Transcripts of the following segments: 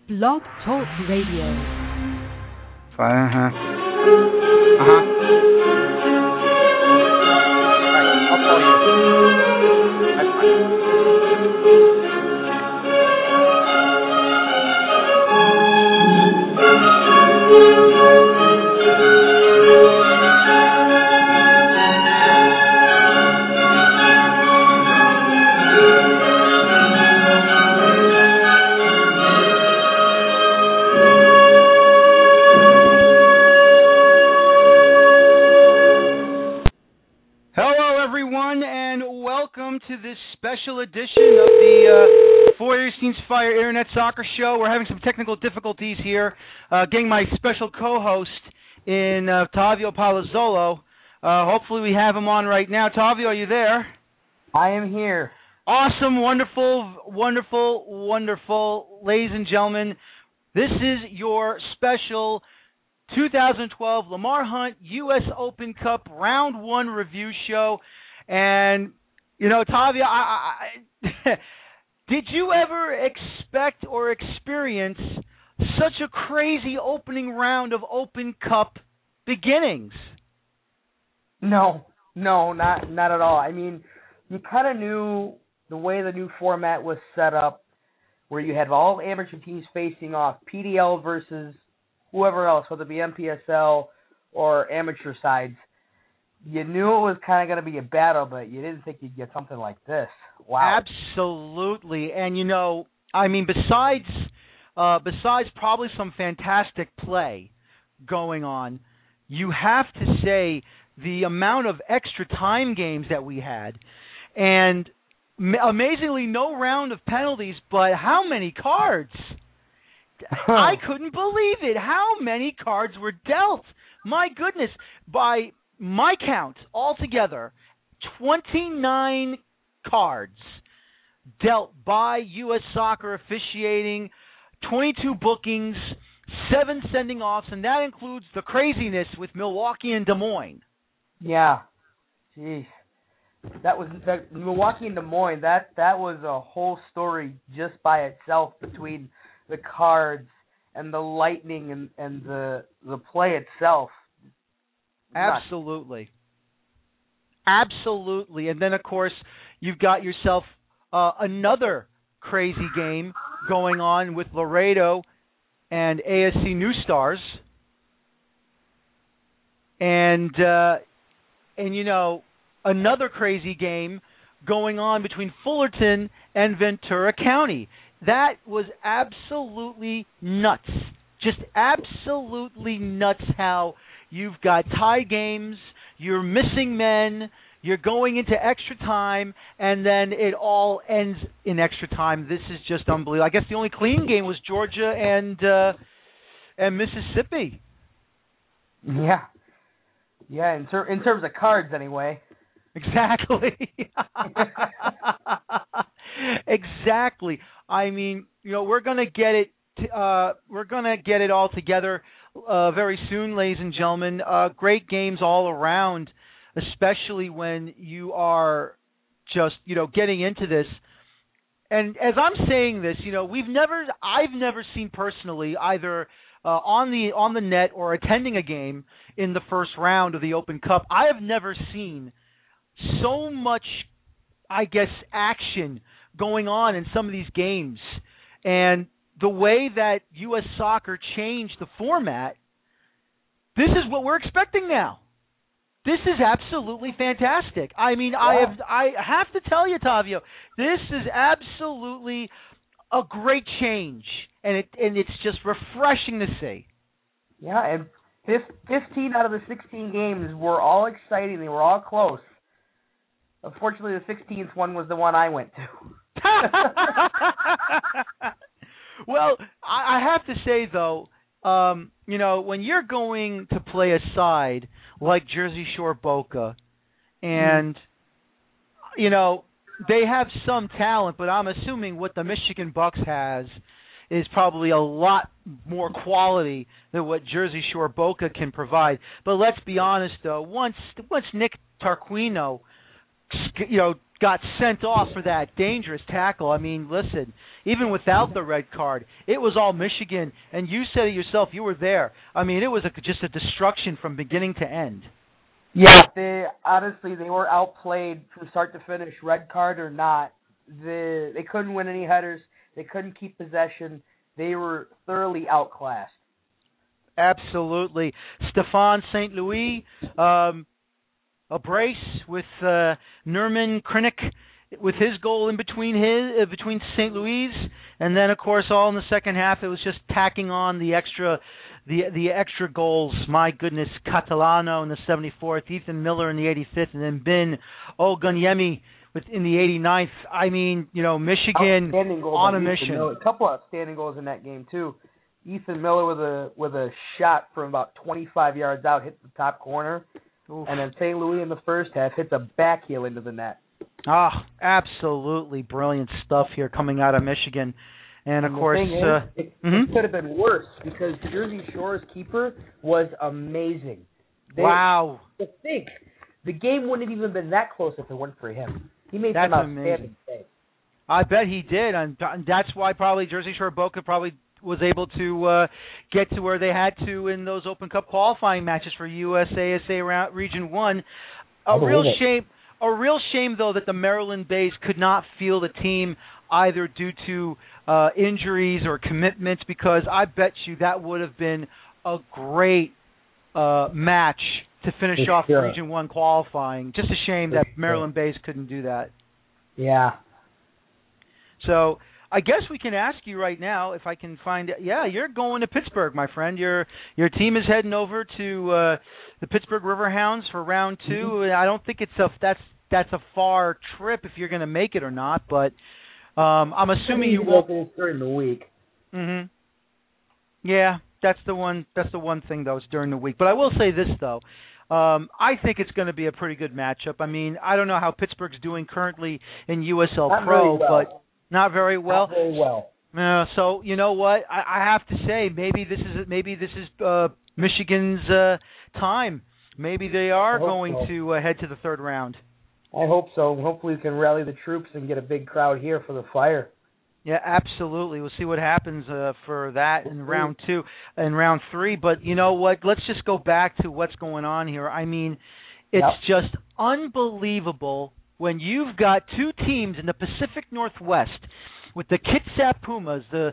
Blog Talk Radio. Uh-huh. I'll call you. That's fine. To this special edition of the Feuerstein's Fire Internet Soccer Show. We're having some technical difficulties here. Getting my special co-host in Tavio Palazzolo. Hopefully we have him on right now. Tavio, are you there? I am here. Awesome, wonderful, wonderful, wonderful. Ladies and gentlemen, this is your special 2012 Lamar Hunt U.S. Open Cup Round 1 review show. And you know, Tavia, did you ever expect or experience such a crazy opening round of Open Cup beginnings? No, not at all. I mean, you kind of knew the way the new format was set up, where you had all amateur teams facing off, PDL versus whoever else, whether it be MPSL or amateur sides. You knew it was kind of going to be a battle, but you didn't think you'd get something like this. Wow. Absolutely. And, you know, I mean, besides probably some fantastic play going on, you have to say the amount of extra time games that we had, and amazingly no round of penalties, but how many cards? I couldn't believe it. How many cards were dealt? My goodness. By my count, altogether, 29 cards dealt by U.S. Soccer officiating, 22 bookings, 7 sending-offs, and that includes the craziness with Milwaukee and Des Moines. Yeah. Jeez. That Milwaukee and Des Moines, that was a whole story just by itself between the cards and the lightning and the play itself. Absolutely. Absolutely. And then, of course, you've got yourself another crazy game going on with Laredo and ASC New Stars. And you know, another crazy game going on between Fullerton and Ventura County. That was absolutely nuts. Just absolutely nuts how you've got tie games, you're missing men, you're going into extra time, and then it all ends in extra time. This is just unbelievable. I guess the only clean game was Georgia and Mississippi. Yeah. Yeah, in terms of cards anyway. Exactly. Exactly. I mean, you know, we're going to get it. We're going to get it all together very soon, ladies and gentlemen. Great games all around, especially when you are just, you know, getting into this. And as I'm saying this, you know, I've never seen personally either on the net or attending a game in the first round of the Open Cup. I have never seen so much, I guess, action going on in some of these games. And the way that U.S. Soccer changed the format, this is what we're expecting now. This is absolutely fantastic. I mean, yeah. I have to tell you, Tavio, this is absolutely a great change, and it's just refreshing to see. Yeah, and 15 out of the 16 games were all exciting. They were all close. Unfortunately, the 16th one was the one I went to. Well, I have to say, though, you know, when you're going to play a side like Jersey Shore Boca, and, you know, they have some talent, but I'm assuming what the Michigan Bucks has is probably a lot more quality than what Jersey Shore Boca can provide. But let's be honest, though, once Nick Tarquino, you know, got sent off for that dangerous tackle. I mean, listen, even without the red card, it was all Michigan, and you said it yourself, you were there. I mean, it was just a destruction from beginning to end. Yeah, they were outplayed from start to finish, red card or not. They couldn't win any headers. They couldn't keep possession. They were thoroughly outclassed. Absolutely. Stephane St. Louis, a brace with Nerman Krinick with his goal in between St. Louis, and then of course all in the second half it was just tacking on the extra goals. My goodness, Catalano in the 74th, Ethan Miller in the 85th, and then Ben Oganyemi in the 89th. I mean, Michigan on a mission. A couple of outstanding goals in that game too. Ethan Miller with a shot from about 25 yards out hit the top corner. Oof. And then St. Louis in the first half hits a back heel into the net. Absolutely brilliant stuff here coming out of Michigan. And of course, it could have been worse because Jersey Shore's keeper was amazing. Wow. To think, the game wouldn't have even been that close if it weren't for him. He made some outstanding saves. I bet he did, and that's why probably Jersey Shore Boca probably was able to get to where they had to in those Open Cup qualifying matches for USASA Region 1. A real shame, though, that the Maryland Bays could not field a team either due to injuries or commitments, because I bet you that would have been a great match to finish off Region 1 qualifying. Just a shame that Maryland Bays couldn't do that. Yeah. So I guess we can ask you right now if I can find – yeah, you're going to Pittsburgh, my friend. Your team is heading over to the Pittsburgh Riverhounds for round 2. Mm-hmm. I don't think that's a far trip if you're going to make it or not, but I'm assuming you won't – during the week. Mm-hmm. Yeah, that's the one thing, though, is during the week. But I will say this, though. I think it's going to be a pretty good matchup. I mean, I don't know how Pittsburgh's doing currently in USL Pro, but – not very well. Not very well. So you know what? I have to say maybe this is Michigan's time. Maybe they are going to head to the third round. I hope so. Hopefully we can rally the troops and get a big crowd here for the Fire. Yeah, absolutely. We'll see what happens for that in round 2 and round 3. But you know what? Let's just go back to what's going on here. I mean, it's just unbelievable when you've got two teams in the Pacific Northwest with the Kitsap Pumas, the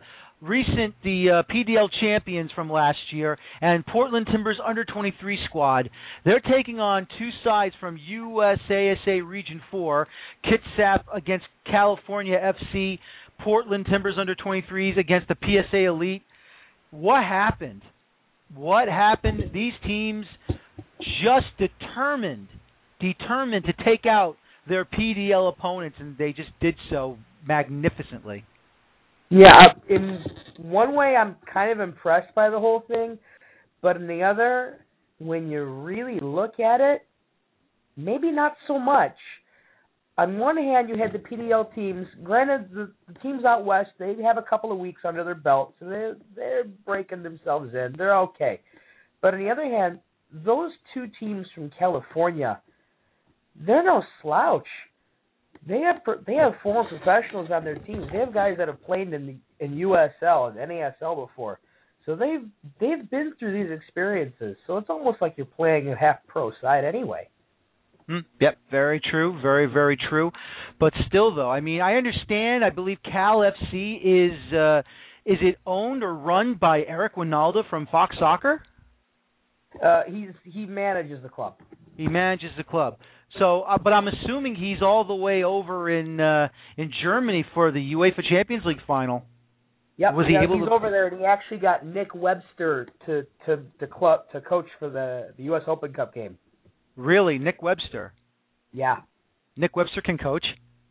PDL champions from last year, and Portland Timbers under-23 squad. They're taking on two sides from USASA Region 4, Kitsap against California FC, Portland Timbers under-23s against the PSA Elite. What happened? These teams just determined to take out their PDL opponents, and they just did so magnificently. Yeah, in one way I'm kind of impressed by the whole thing, but in the other, when you really look at it, maybe not so much. On one hand, you had the PDL teams. Granted, the teams out west, they have a couple of weeks under their belt, so they're breaking themselves in. They're okay. But on the other hand, those two teams from California, they're no slouch. They have former professionals on their teams. They have guys that have played in USL and NASL before. So they've been through these experiences. So it's almost like you're playing a half-pro side anyway. Yep, very true. Very, very true. But still, though, I mean, I understand. I believe Cal FC is it owned or run by Eric Winalda from Fox Soccer? He manages the club. He manages the club. So, but I'm assuming he's all the way over in Germany for the UEFA Champions League final. Yep, he's over there, and he actually got Nick Webster to coach for the U.S. Open Cup game. Really, Nick Webster? Yeah. Nick Webster can coach?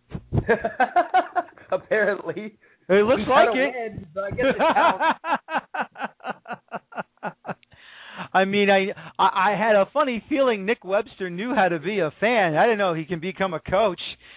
Apparently. It looks like it. Win, but I guess it counts. I mean, I had a funny feeling Nick Webster knew how to be a fan. I didn't know he can become a coach.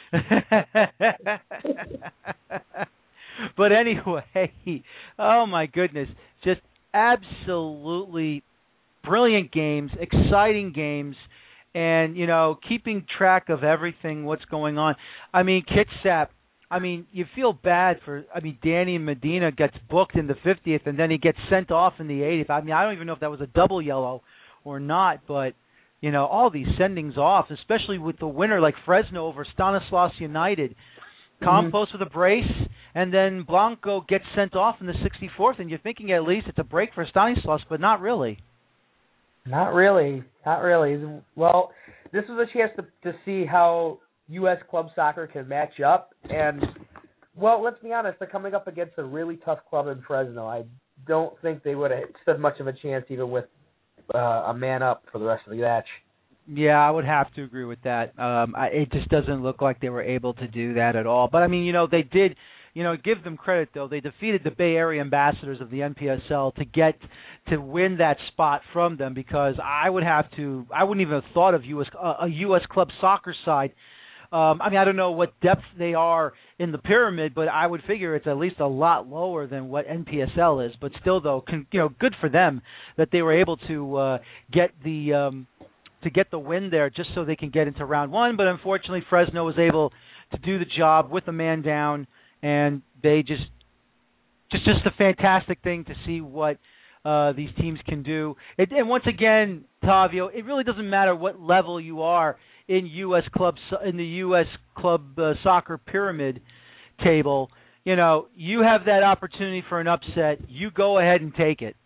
But anyway, oh my goodness, just absolutely brilliant games, exciting games, and keeping track of everything, what's going on. I mean, Kitsap. I mean, you feel bad for. I mean, Danny Medina gets booked in the 50th, and then he gets sent off in the 80th. I mean, I don't even know if that was a double yellow or not, but all these sendings off, especially with the winner like Fresno over Stanislaus United. Campos with a brace, and then Blanco gets sent off in the 64th, and you're thinking at least it's a break for Stanislaus, but not really. Not really. Well, this was a chance to see how U.S. club soccer can match up, and, well, let's be honest, they're coming up against a really tough club in Fresno. I don't think they would have stood much of a chance even with a man up for the rest of the match. Yeah, I would have to agree with that. It just doesn't look like they were able to do that at all. But, I mean, they did, give them credit, though. They defeated the Bay Area ambassadors of the NPSL to win that spot from them, because I wouldn't even have thought of a U.S. club soccer side. I mean, I don't know what depth they are in the pyramid, but I would figure it's at least a lot lower than what NPSL is. But still, though, good for them that they were able to get the win there, just so they can get into round one. But unfortunately, Fresno was able to do the job with a man down, and they just a fantastic thing to see what these teams can do. And once again, Tavio, it really doesn't matter what level you are in the U.S. club soccer pyramid table. You have that opportunity for an upset. You go ahead and take it.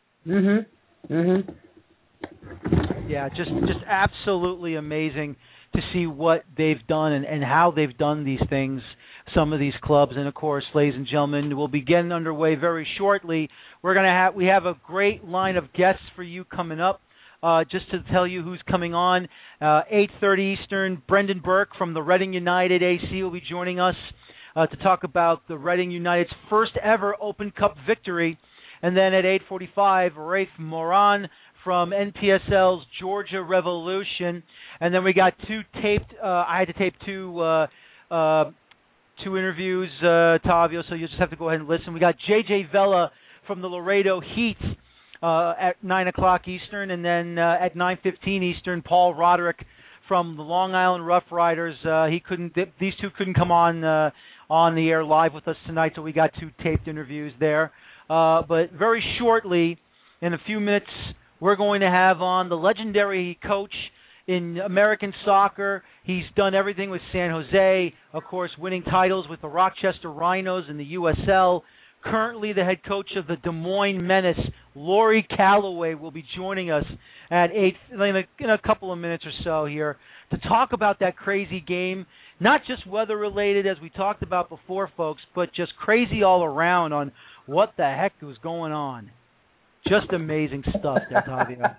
Yeah, just absolutely amazing to see what they've done and how they've done these things, some of these clubs. And, of course, ladies and gentlemen, we'll be getting underway very shortly. We have a great line of guests for you coming up. Just to tell you who's coming on, 8:30 Eastern, Brendan Burke from the Reading United AC will be joining us to talk about the Reading United's first ever Open Cup victory. And then at 8:45, Rafe Moran from NPSL's Georgia Revolution. And then we got I had to tape two interviews, Tavio, so you'll just have to go ahead and listen. We got J.J. Vela from the Laredo Heat at 9 o'clock Eastern, and then at 9:15 Eastern, Paul Roderick from the Long Island Rough Riders. These two couldn't come on the air live with us tonight, so we got two taped interviews there. But very shortly, in a few minutes, we're going to have on the legendary coach in American soccer. He's done everything with San Jose, of course, winning titles with the Rochester Rhinos in the USL. Currently the head coach of the Des Moines Menace, Laurie Calloway, will be joining us at 8 in a couple of minutes or so here to talk about that crazy game. Not just weather-related, as we talked about before, folks, but just crazy all around on what the heck was going on. Just amazing stuff there, Tavio.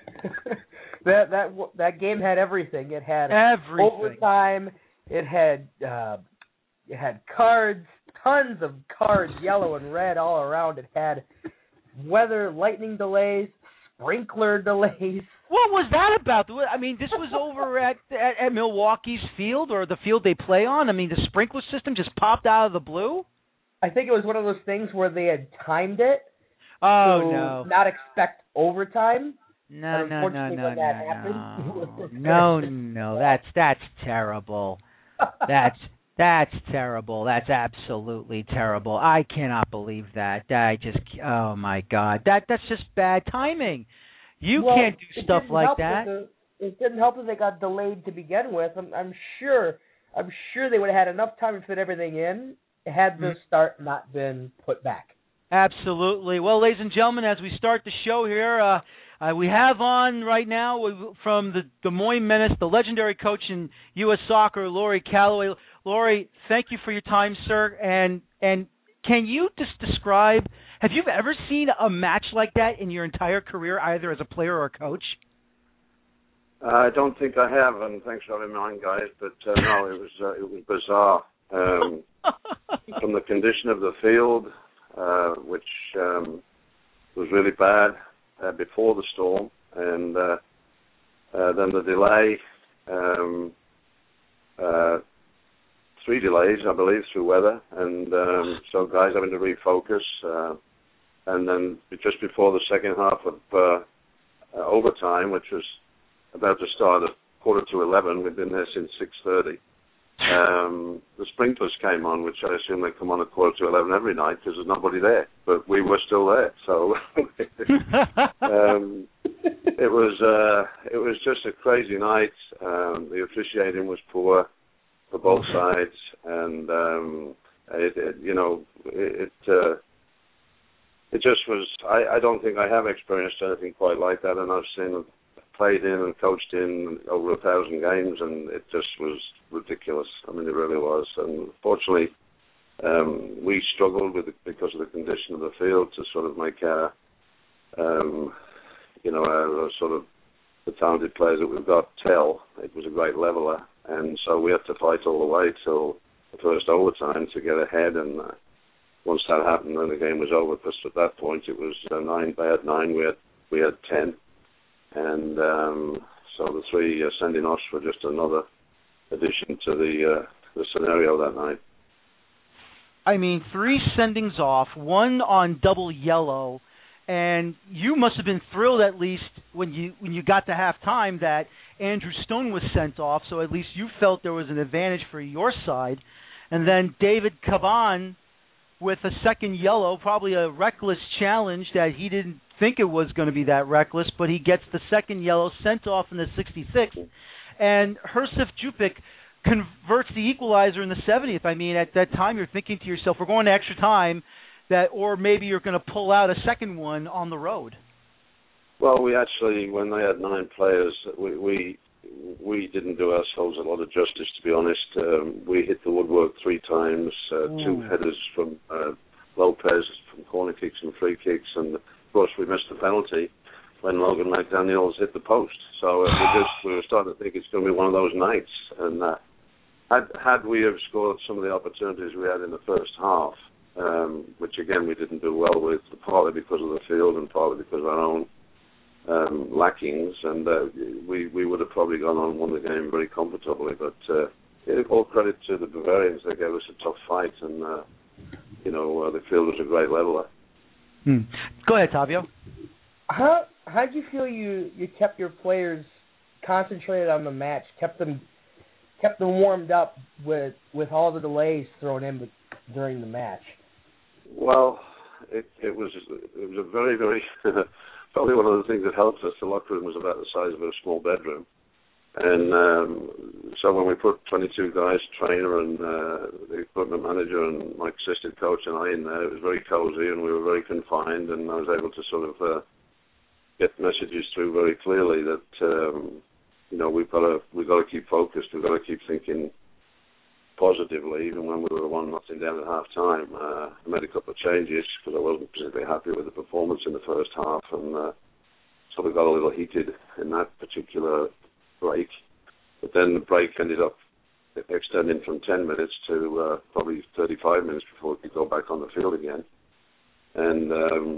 That game had everything. It had everything. Overtime. It had cards. Tons of cards, yellow and red, all around. It had weather, lightning delays, sprinkler delays. What was that about? I mean, this was over at Milwaukee's field, or the field they play on. I mean, the sprinkler system just popped out of the blue? I think it was one of those things where they had timed it to not expect overtime. No. That's terrible. That's terrible. That's absolutely terrible. I cannot believe that. Oh my God. That's just bad timing. You can't do stuff like that. It didn't help that they got delayed to begin with. I'm sure they would have had enough time to fit everything in had the start not been put back. Absolutely. Well, ladies and gentlemen, as we start the show here, we have on right now from the Des Moines Menace, the legendary coach in U.S. Soccer, Laurie Calloway. Laurie, thank you for your time, sir. And can you just describe, have you ever seen a match like that in your entire career, either as a player or a coach? I don't think I have, and thanks for having me on, guys. But no, it was bizarre. From the condition of the field, which was really bad before the storm, and then the delay, 3 delays, I believe, through weather, and so guys having to refocus, and then just before the second half of overtime, which was about to start at 11:15. We'd been there since 6:30. The sprinklers came on, which I assume they come on at 11:15 every night because there's nobody there. But we were still there, so it was just a crazy night. The officiating was poor for both sides, and it just was. I don't think I have experienced anything quite like that, and I've played in and coached in over 1,000 games, and it just was ridiculous. I mean, it really was. And fortunately, we struggled because of the condition of the field to sort of make our sort of the talented players that we've got tell. It was a great leveler, and so we had to fight all the way till the first overtime to get ahead. And once that happened, then the game was over. Because at that point, it was 9. They had 9. We had 10. And so the 3 sending offs were just another addition to the scenario that night. I mean, 3 sendings off, 1 on double yellow, and you must have been thrilled at least when you got to halftime that Andrew Stone was sent off, so at least you felt there was an advantage for your side. And then David Caban with a second yellow, probably a reckless challenge that he didn't think it was going to be that reckless, but he gets the second yellow, sent off in the 66th, and Hersif Jupik converts the equalizer in the 70th. I mean, at that time, you're thinking to yourself, we're going to extra time, or maybe you're going to pull out a second one on the road. Well, we actually, when they had 9 players, we didn't do ourselves a lot of justice, to be honest. We hit the woodwork 3 times, 2 headers from Lopez from corner kicks and free kicks, and of course we missed the penalty when Logan McDaniels hit the post. So we were starting to think it's going to be one of those nights. And had we have scored some of the opportunities we had in the first half, which again we didn't do well with, partly because of the field and partly because of our own lackings, and we would have probably gone on and won the game very comfortably. But all credit to the Bavarians. They gave us a tough fight, and the field was a great leveler. Go ahead, Tavio. How did you feel you kept your players concentrated on the match, kept them warmed up with all the delays thrown in during the match? Well, it was a very, very probably one of the things that helped us. The locker room was about the size of a small bedroom, and so when we put 22 guys, trainer and the equipment manager and my assistant coach and I in there, it was very cozy and we were very confined, and I was able to sort of get messages through very clearly that we've got to keep focused. We've got to keep thinking positively, even when we were 1-0 down at half time. I made a couple of changes because I wasn't particularly happy with the performance in the first half, and so we got a little heated in that particular break. But then the break ended up extending from 10 minutes to probably 35 minutes before we could go back on the field again. And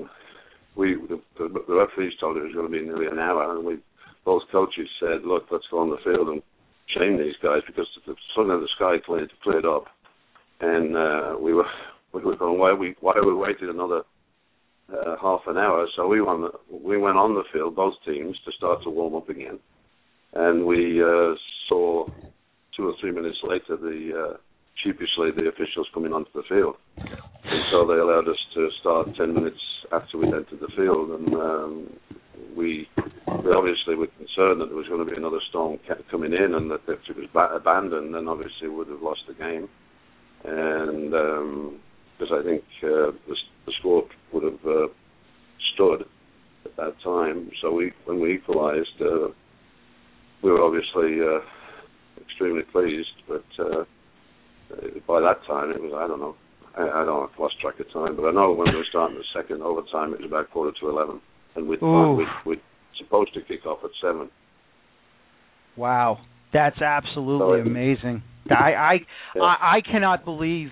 the referees told it was going to be nearly an hour, and both coaches said, look, let's go on the field and shame these guys, because suddenly the sky cleared up, and we were going, why we waited another half an hour? So we went on the field, both teams, to start to warm up again, and we saw 2 or 3 minutes later sheepishly the officials coming onto the field, and so they allowed us to start 10 minutes after we'd entered the field, and we obviously were concerned that there was going to be another storm coming in, and that if it was abandoned, then obviously we would have lost the game. And because I think the score would have stood at that time. So when we equalised, we were obviously extremely pleased. But by that time, it was, I don't know, I've lost track of time. But I know when we were starting the second overtime, it was about 11:15. And we're supposed to kick off at 7. Wow, that's absolutely amazing. I cannot believe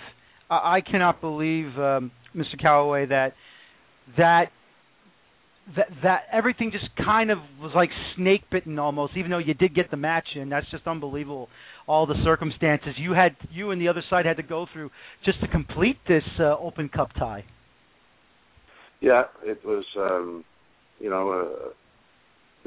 Mr. Callaway, that everything just kind of was like snake bitten almost. Even though you did get the match in, that's just unbelievable. All the circumstances you and the other side had to go through just to complete this Open Cup tie.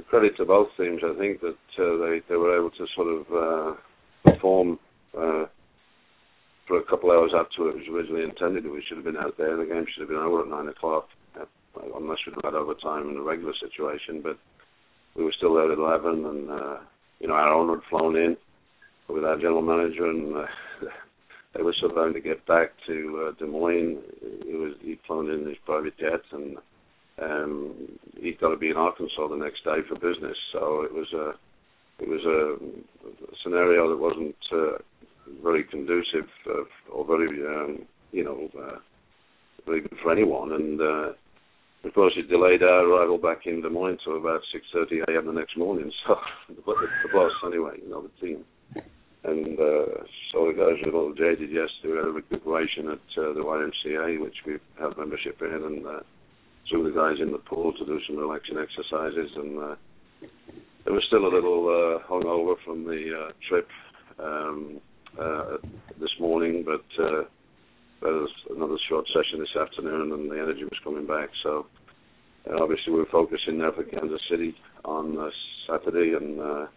credit to both teams. I think that they were able to sort of perform for a couple hours after it was originally intended. We should have been out there. The game should have been over at 9 o'clock, unless we'd had overtime in a regular situation. But we were still there at 11, and our owner had flown in with our general manager, and they were sort of having to get back to Des Moines. He'd flown in his private jet, and he'd got to be in Arkansas the next day for business. So it was a scenario that wasn't very conducive or very very good for anyone. And of course, it delayed our arrival back in Des Moines to about 6:30 a.m. the next morning. So the boss, anyway, the team. And so the guys were a little jaded yesterday. We had a recuperation at the YMCA, which we have membership in, and threw the guys in the pool to do some relaxing exercises. And they were still a little hungover from the trip this morning, but there was another short session this afternoon, and the energy was coming back. So obviously we're focusing now for Kansas City on Saturday, and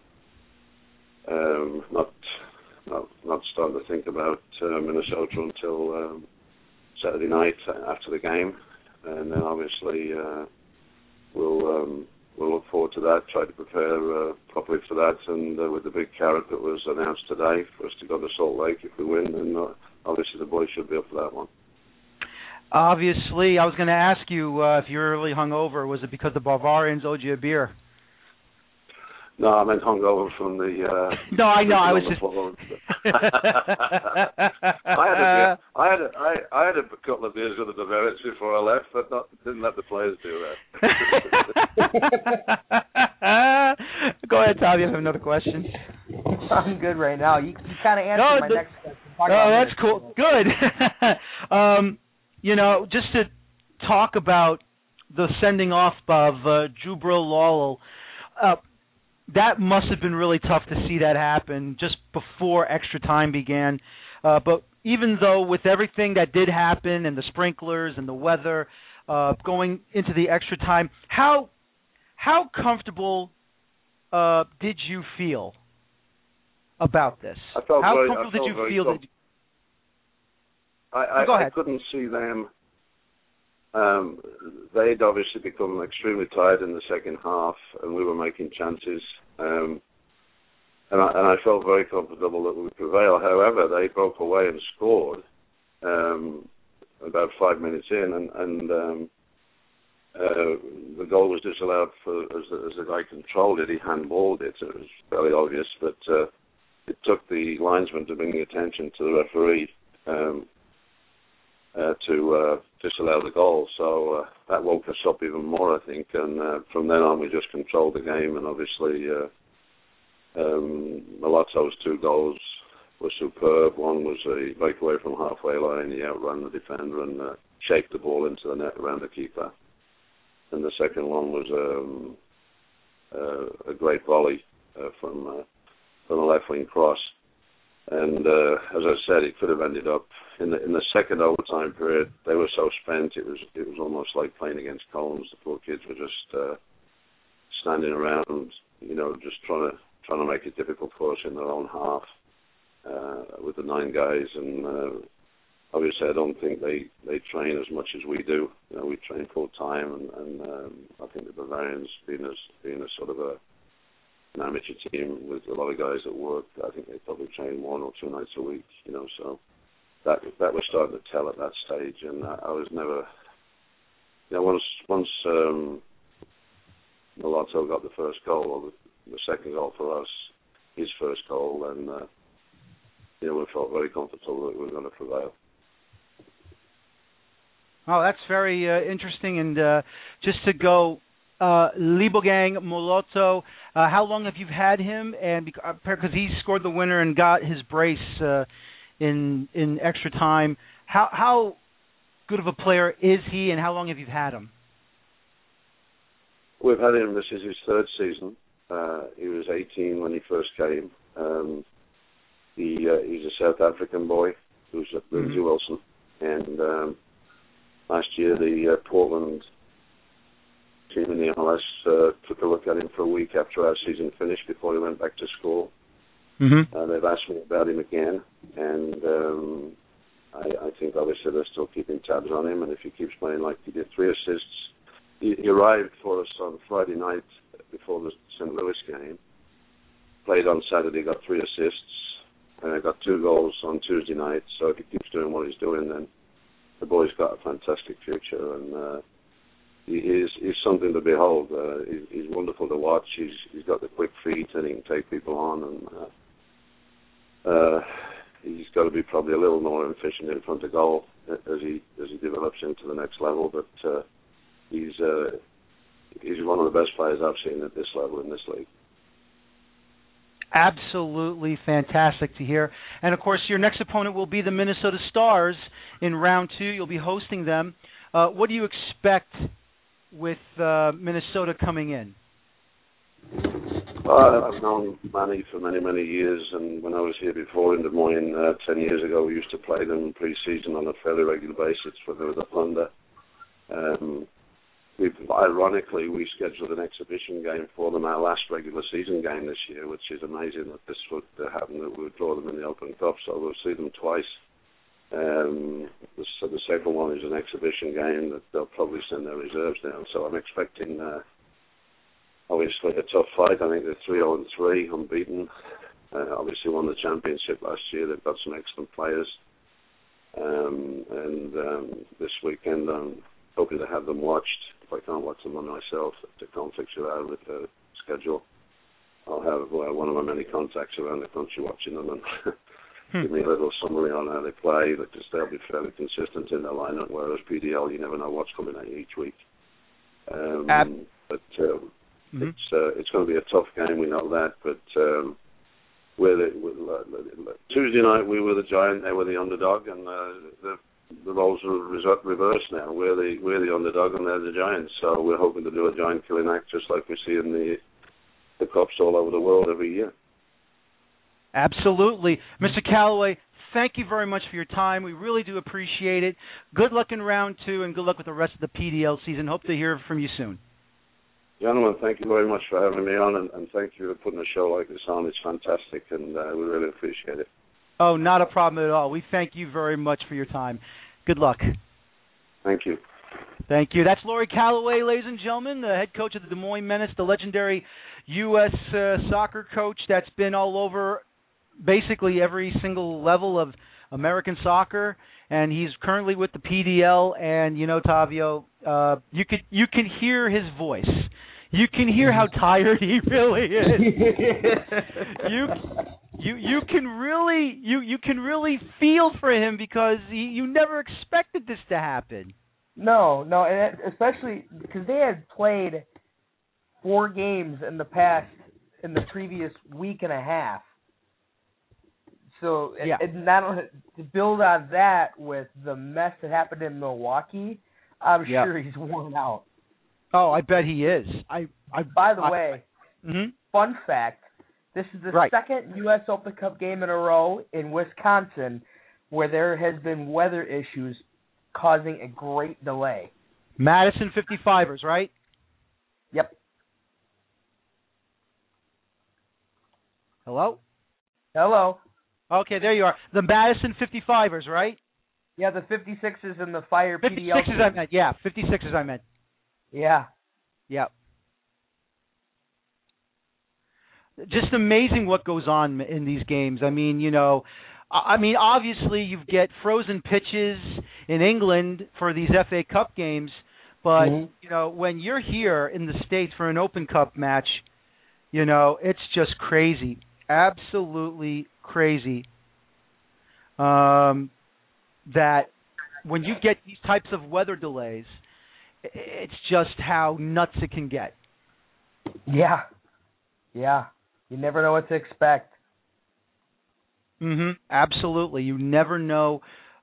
not starting to think about Minnesota until Saturday night after the game, and then obviously we'll look forward to that. Try to prepare properly for that, and with the big carrot that was announced today for us to go to Salt Lake if we win, then obviously the boys should be up for that one. Obviously, I was going to ask you if you were really hungover. Was it because the Bavarians owed you a beer? No, I meant hungover from the. No, I know. I was just. I had a couple of beers with the Bavarians before I left, but didn't let the players do that. Go ahead, Tom. You have another question? I'm good right now. You kind of answered my next question. That's cool. Good. Just to talk about the sending off of Jubril Lawal. That must have been really tough to see that happen just before extra time began. But even though with everything that did happen and the sprinklers and the weather going into the extra time, how comfortable did you feel about this? How comfortable did you feel? I couldn't see them. They'd obviously become extremely tired in the second half, and we were making chances. And I felt very comfortable that we would prevail. However, they broke away and scored about 5 minutes in, and the goal was disallowed as the guy controlled it. He handballed it. It was fairly obvious, but it took the linesman to bring the attention to the referee to disallow the goal. So that woke us up even more, I think. And from then on, we just controlled the game. And obviously, Malotto's 2 goals were superb. One was a breakaway from halfway line. He outran the defender and shaped the ball into the net around the keeper. And the second one was a great volley from a left wing cross. And as I said, it could have ended up in the second overtime period. They were so spent, it was almost like playing against cones. The poor kids were just standing around, just trying to make it difficult for us in their own half with the 9 guys. And obviously, I don't think they train as much as we do. We train full time, and I think the Bavarians, being a sort of an amateur team with a lot of guys that work, I think they probably train 1 or 2 nights a week, so that was starting to tell at that stage. And I was never, once Malotto got the first goal, or the second goal for us, his first goal, and we felt very comfortable that we were going to prevail. Oh, that's very interesting. And just to go, Libogang Malotto, how long have you had him? And because he scored the winner and got his brace in extra time, how good of a player is he, and how long have you had him? We've had him. This is his 3rd season. He was 18 when he first came. He's a South African boy who's at Lindsay Wilson, and last year the Portland team in the MLS took a look at him for a week after our season finished before he went back to school. Mm-hmm. They've asked me about him again, and I think obviously they're still keeping tabs on him, and if he keeps playing like he did, 3 assists. He arrived for us on Friday night before the St. Louis game, played on Saturday, got 3 assists, and got 2 goals on Tuesday night. So if he keeps doing what he's doing, then the boy's got a fantastic future, and he's something to behold. He's wonderful to watch. He's got the quick feet, and he can take people on, and he's got to be probably a little more efficient in front of goal as he develops into the next level. But he's one of the best players I've seen at this level in this league. Absolutely fantastic to hear. And, of course, your next opponent will be the Minnesota Stars in round 2. You'll be hosting them. What do you expect with Minnesota coming in? I've known Manny for many, many years, and when I was here before in Des Moines 10 years ago, we used to play them pre-season on a fairly regular basis for the Thunder. Ironically, we scheduled an exhibition game for them, our last regular season game this year, which is amazing that this would happen, that we would draw them in the Open Cup, so we'll see them twice. So the second one is an exhibition game that they'll probably send their reserves down, so I'm expecting obviously a tough fight. I think they're 3-0-3, unbeaten. Obviously won the championship last year. They've got some excellent players. And this weekend I'm hoping to have them watched. If I can't watch them on myself, the conflicts around with the schedule, I'll have one of my many contacts around the country watching them and give me a little summary on how they play, because they'll be fairly consistent in their lineup, whereas PDL, you never know what's coming at you each week. It's going to be a tough game, we know that, but Tuesday night we were the giant, they were the underdog, and the roles are reversed now. We're the underdog and they're the giants, so we're hoping to do a giant killing act just like we see in the cups all over the world every year. Absolutely. Mr. Callaway, thank you very much for your time. We really do appreciate it. Good luck in round 2, and good luck with the rest of the PDL season. Hope to hear from you soon. Gentlemen, thank you very much for having me on, and thank you for putting a show like this on. It's fantastic, and we really appreciate it. Oh, not a problem at all. We thank you very much for your time. Good luck. Thank you. Thank you. That's Laurie Callaway, ladies and gentlemen, the head coach of the Des Moines Menace, the legendary U.S. Soccer coach that's been all over basically every single level of American soccer, and he's currently with the PDL. And you know, Tavio, you can hear his voice. You can hear how tired he really is. You can really feel for him, because you never expected this to happen. No, and especially because they had played 4 games in the previous week and a half. So yeah. and not only, to build on that with the mess that happened in Milwaukee, I'm sure he's worn out. Oh, I bet he is. By the way, mm-hmm. Fun fact, this is the second U.S. Open Cup game in a row in Wisconsin where there has been weather issues causing a great delay. Madison 55ers, right? Yep. Hello? Hello. Okay, there you are. The Madison 55ers, right? Yeah, the 56ers and the Fire 56ers PDL. I meant, yeah. 56ers I meant. Yeah. Yep. Just amazing what goes on in these games. I mean, obviously you get frozen pitches in England for these FA Cup games, but, when you're here in the States for an Open Cup match, it's just crazy. Absolutely crazy. That when you get these types of weather delays, it's just how nuts it can get. Yeah. You never know what to expect. Absolutely. You never know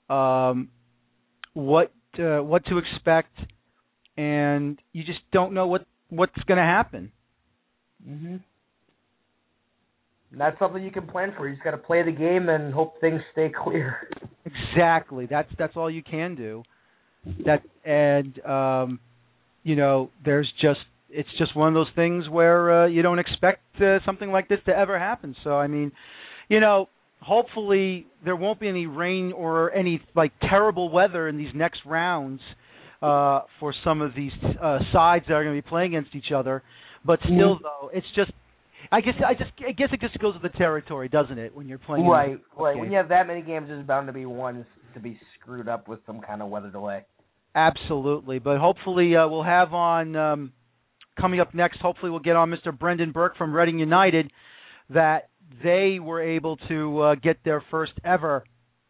what to expect, and you just don't know what's going to happen. And that's something you can plan for. You just got to play the game and hope things stay clear. Exactly. That's all you can do. it's just one of those things where you don't expect something like this to ever happen. So I mean, hopefully there won't be any rain or any terrible weather in these next rounds for some of these sides that are going to be playing against each other. But still, though, it's just. I guess it just goes with the territory, doesn't it? When you're playing, right. When you have that many games, there's bound to be one to be screwed up with some kind of weather delay. Absolutely, but hopefully we'll have on coming up next. Hopefully we'll get on Mr. Brendan Burke from Reading United. That they were able to get their first ever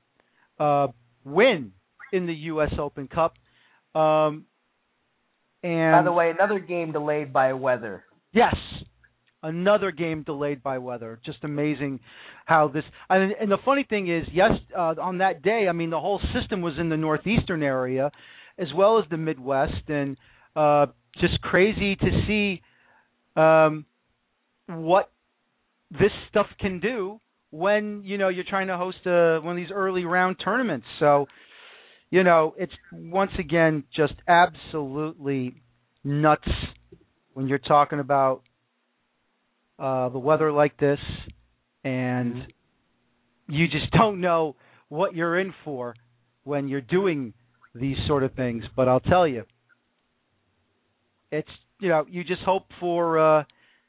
win in the U.S. Open Cup. And by the way, another game delayed by weather. Yes. Another game delayed by weather. Just amazing how this. And the funny thing is, on that day, I mean, the whole system was in the northeastern area, as well as the Midwest, and just crazy to see what this stuff can do when you're trying to host one of these early round tournaments. So, it's once again just absolutely nuts when you're talking about the weather like this, and you just don't know what you're in for when you're doing these sort of things. But I'll tell you, it's you just hope for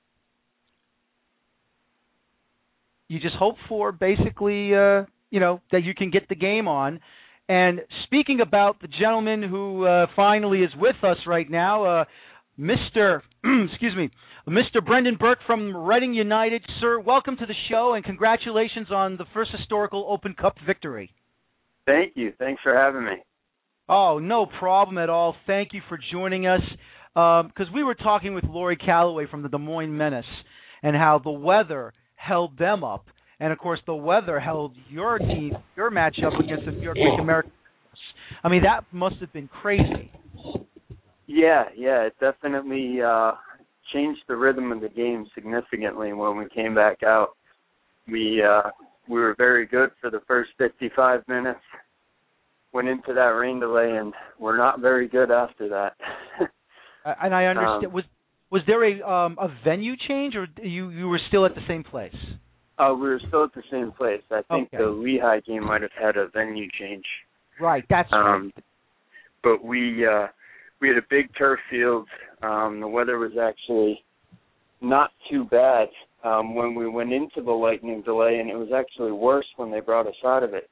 basically that you can get the game on. And speaking about the gentleman who finally is with us right now, Mr. Mr. Brendan Burke from Reading United. Sir, welcome to the show, and congratulations on the first historical Open Cup victory. Thank you. Thanks for having me. Oh, no problem at all. Thank you for joining us. Because we were talking with Lori Calloway from the Des Moines Menace and how the weather held them up. And, of course, the weather held your team, your matchup against the New York Americans. I mean, that must have been crazy. Yeah, it definitely changed the rhythm of the game significantly when we came back out. We were very good for the first 55 minutes, went into that rain delay, and we're not very good after that. And I understand. Was there a venue change, or you were still at the same place? We were still at the same place. I think the Lehigh game might have had a venue change. Right, that's right. But we had a big turf field. The weather was actually not too bad when we went into the lightning delay, and it was actually worse when they brought us out of it.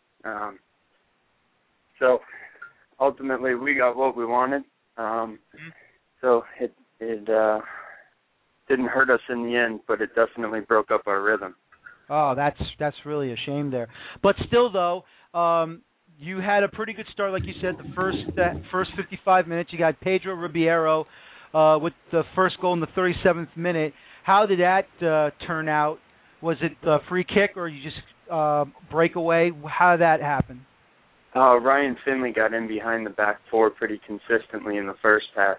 So ultimately, we got what we wanted. So it didn't hurt us in the end, but it definitely broke up our rhythm. Oh, that's really a shame there. But still, though, you had a pretty good start, like you said. The first 55 minutes, you got Pedro Ribeiro with the first goal in the 37th minute. How did that turn out? Was it a free kick, or you just breakaway? How did that happen? Ryan Finley got in behind the back four pretty consistently in the first half.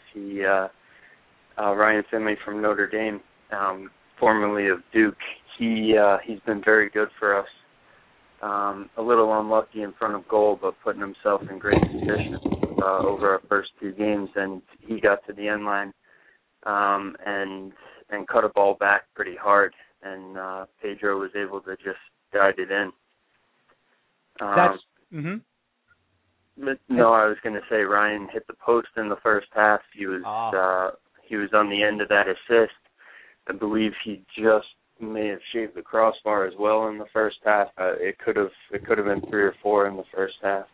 Ryan Finley from Notre Dame, formerly of Duke, he's been very good for us. A little unlucky in front of goal, but putting himself in great position over our first two games, and he got to the end line and cut a ball back pretty hard, and Pedro was able to just guide it in. No, I was going to say Ryan hit the post in the first half. He was on the end of that assist. I believe he just may have shaved the crossbar as well in the first half. It could have been 3 or 4 in the first half.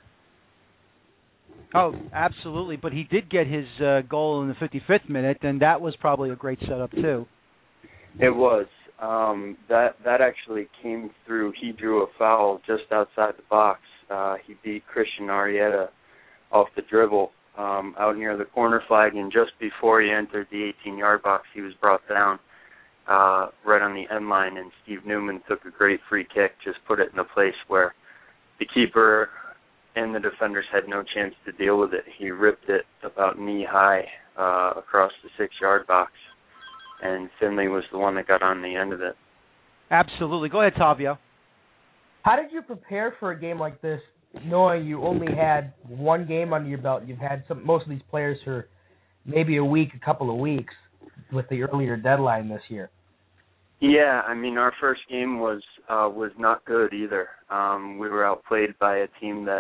Oh, absolutely. But he did get his goal in the 55th minute, and that was probably a great setup too. It was. That actually came through. He drew a foul just outside the box. He beat Christian Arrieta off the dribble out near the corner flag, and just before he entered the 18-yard box, he was brought down right on the end line, and Steve Newman took a great free kick, just put it in a place where the keeper and the defenders had no chance to deal with it. He ripped it about knee-high across the 6-yard box, and Finley was the one that got on the end of it. Absolutely. Go ahead, Tavio. How did you prepare for a game like this, knowing you only had one game under your belt? You've had most of these players for, maybe a couple of weeks with the earlier deadline this year. Yeah, I mean, our first game was not good either. We were outplayed by a team that,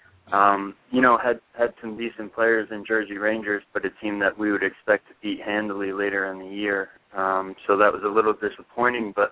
had some decent players in Jersey Rangers, but a team that we would expect to beat handily later in the year. So that was a little disappointing, but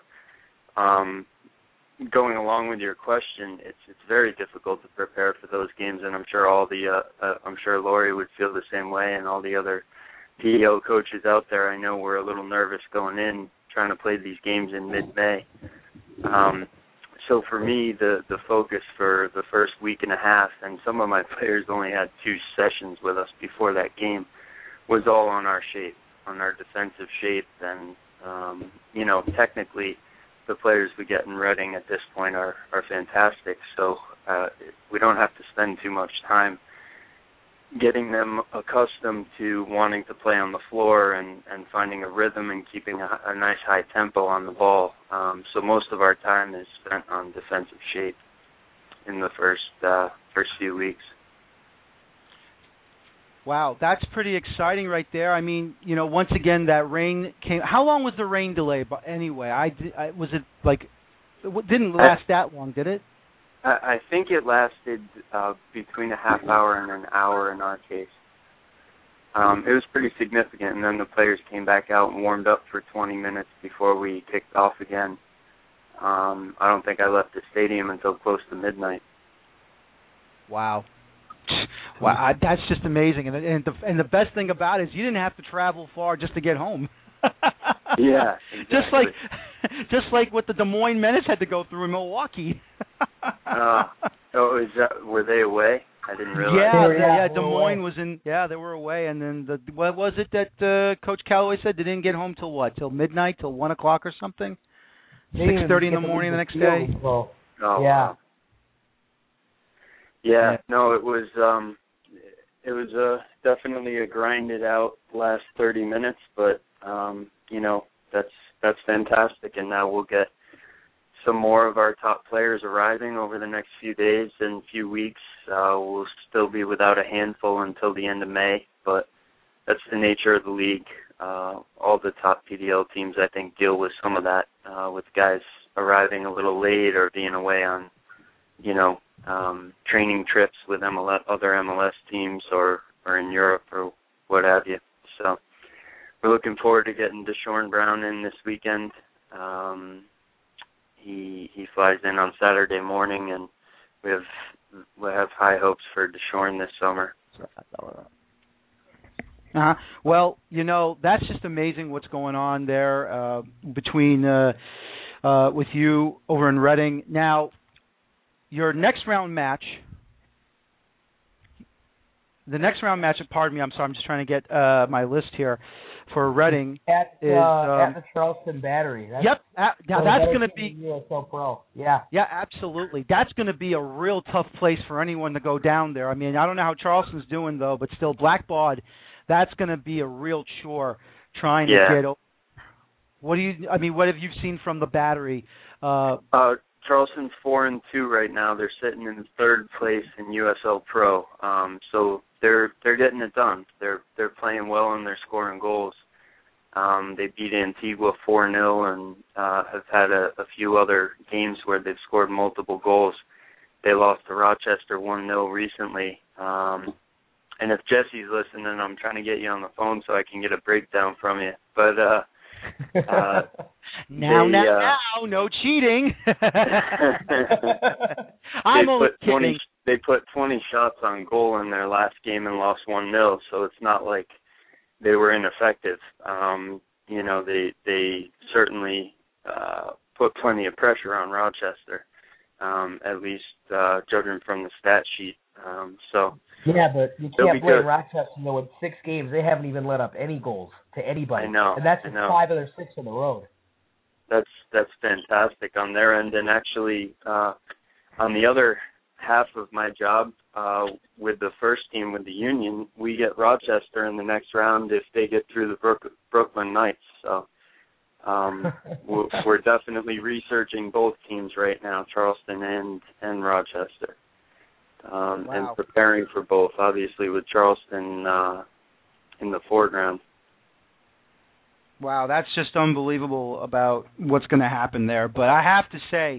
going along with your question, it's very difficult to prepare for those games, and I'm sure I'm sure Lori would feel the same way, and all the other PDL coaches out there. I know we're a little nervous going in, trying to play these games in mid-May. So for me, the focus for the first week and a half, and some of my players only had 2 sessions with us before that game, was all on our shape, on our defensive shape, and technically, the players we get in Reading at this point are fantastic. So we don't have to spend too much time getting them accustomed to wanting to play on the floor and finding a rhythm and keeping a nice high tempo on the ball. So most of our time is spent on defensive shape in the first few weeks. Wow, that's pretty exciting right there. I mean, once again, that rain came. How long was the rain delay? But anyway, was it like it didn't last that long, did it? I think it lasted between a half hour and an hour in our case. It was pretty significant, and then the players came back out and warmed up for 20 minutes before we kicked off again. I don't think I left the stadium until close to midnight. Wow. Wow, that's just amazing, and the best thing about it is you didn't have to travel far just to get home. Yeah, exactly. just like what the Des Moines Menace had to go through in Milwaukee. Were they away? I didn't realize. Yeah. Des Moines was in. Yeah, they were away, and then what was it that Coach Callaway said? They didn't get home till what? Till midnight? Till 1 o'clock or something? 6:30 in the morning the next day. Oh, yeah. Wow. Yeah, no, it was definitely a grinded out last 30 minutes, but that's fantastic, and now we'll get some more of our top players arriving over the next few days and few weeks. We'll still be without a handful until the end of May, but that's the nature of the league. All the top PDL teams, I think, deal with some of that, with guys arriving a little late or being away on, training trips with other MLS teams or in Europe or what have you. So we're looking forward to getting Deshaun Brown in this weekend. He flies in on Saturday morning, and we have high hopes for Deshaun this summer. Well, that's just amazing what's going on there between with you over in Reading. Now, your next round match, pardon me, I'm sorry, I'm just trying to get my list here for Reading. At the Charleston Battery. Yep. Now that's going to be USL Pro. Yeah. Yeah, absolutely. That's going to be a real tough place for anyone to go down there. I mean, I don't know how Charleston's doing though, but still, Blackbaud, that's going to be a real chore trying to get over. What have you seen from the Battery? Charleston's 4-2 right now. They're sitting in third place in USL Pro. So they're getting it done. They're playing well and they're scoring goals. They beat Antigua 4-0 and have had a few other games where they've scored multiple goals. They lost to Rochester 1-0 recently. And if Jesse's listening, I'm trying to get you on the phone so I can get a breakdown from you. But no cheating. I'm only kidding. They put 20 shots on goal in their last game and lost 1-0, so it's not like they were ineffective. They certainly put plenty of pressure on Rochester, at least judging from the stat sheet. Yeah, but you can't blame Rochester, though. In 6 games, they haven't even let up any goals to anybody. I know. And that's 5 of their 6 on the road. That's fantastic on their end. And actually, on the other half of my job, with the first team, with the Union, we get Rochester in the next round if they get through the Brooklyn Knights. So we're definitely researching both teams right now, Charleston and Rochester. And preparing for both. Obviously, with Charleston in the foreground. Wow, that's just unbelievable about what's going to happen there. But I have to say,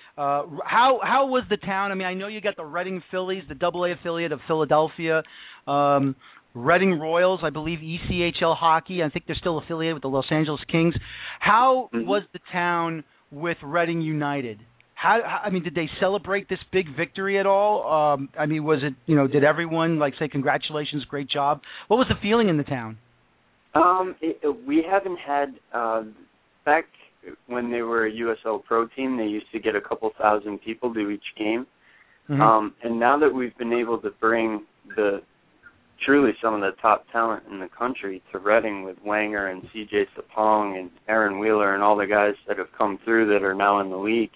how was the town? I mean, I know you got the Reading Phillies, the AA affiliate of Philadelphia, Reading Royals, I believe ECHL hockey. I think they're still affiliated with the Los Angeles Kings. How was the town with Reading United? I mean, did they celebrate this big victory at all? I mean, was it, did everyone say congratulations, great job? What was the feeling in the town? We haven't had back when they were a USL Pro team. They used to get a couple thousand people to each game, and now that we've been able to bring truly some of the top talent in the country to Reading with Wenger and CJ Sapong and Aaron Wheeler and all the guys that have come through that are now in the league.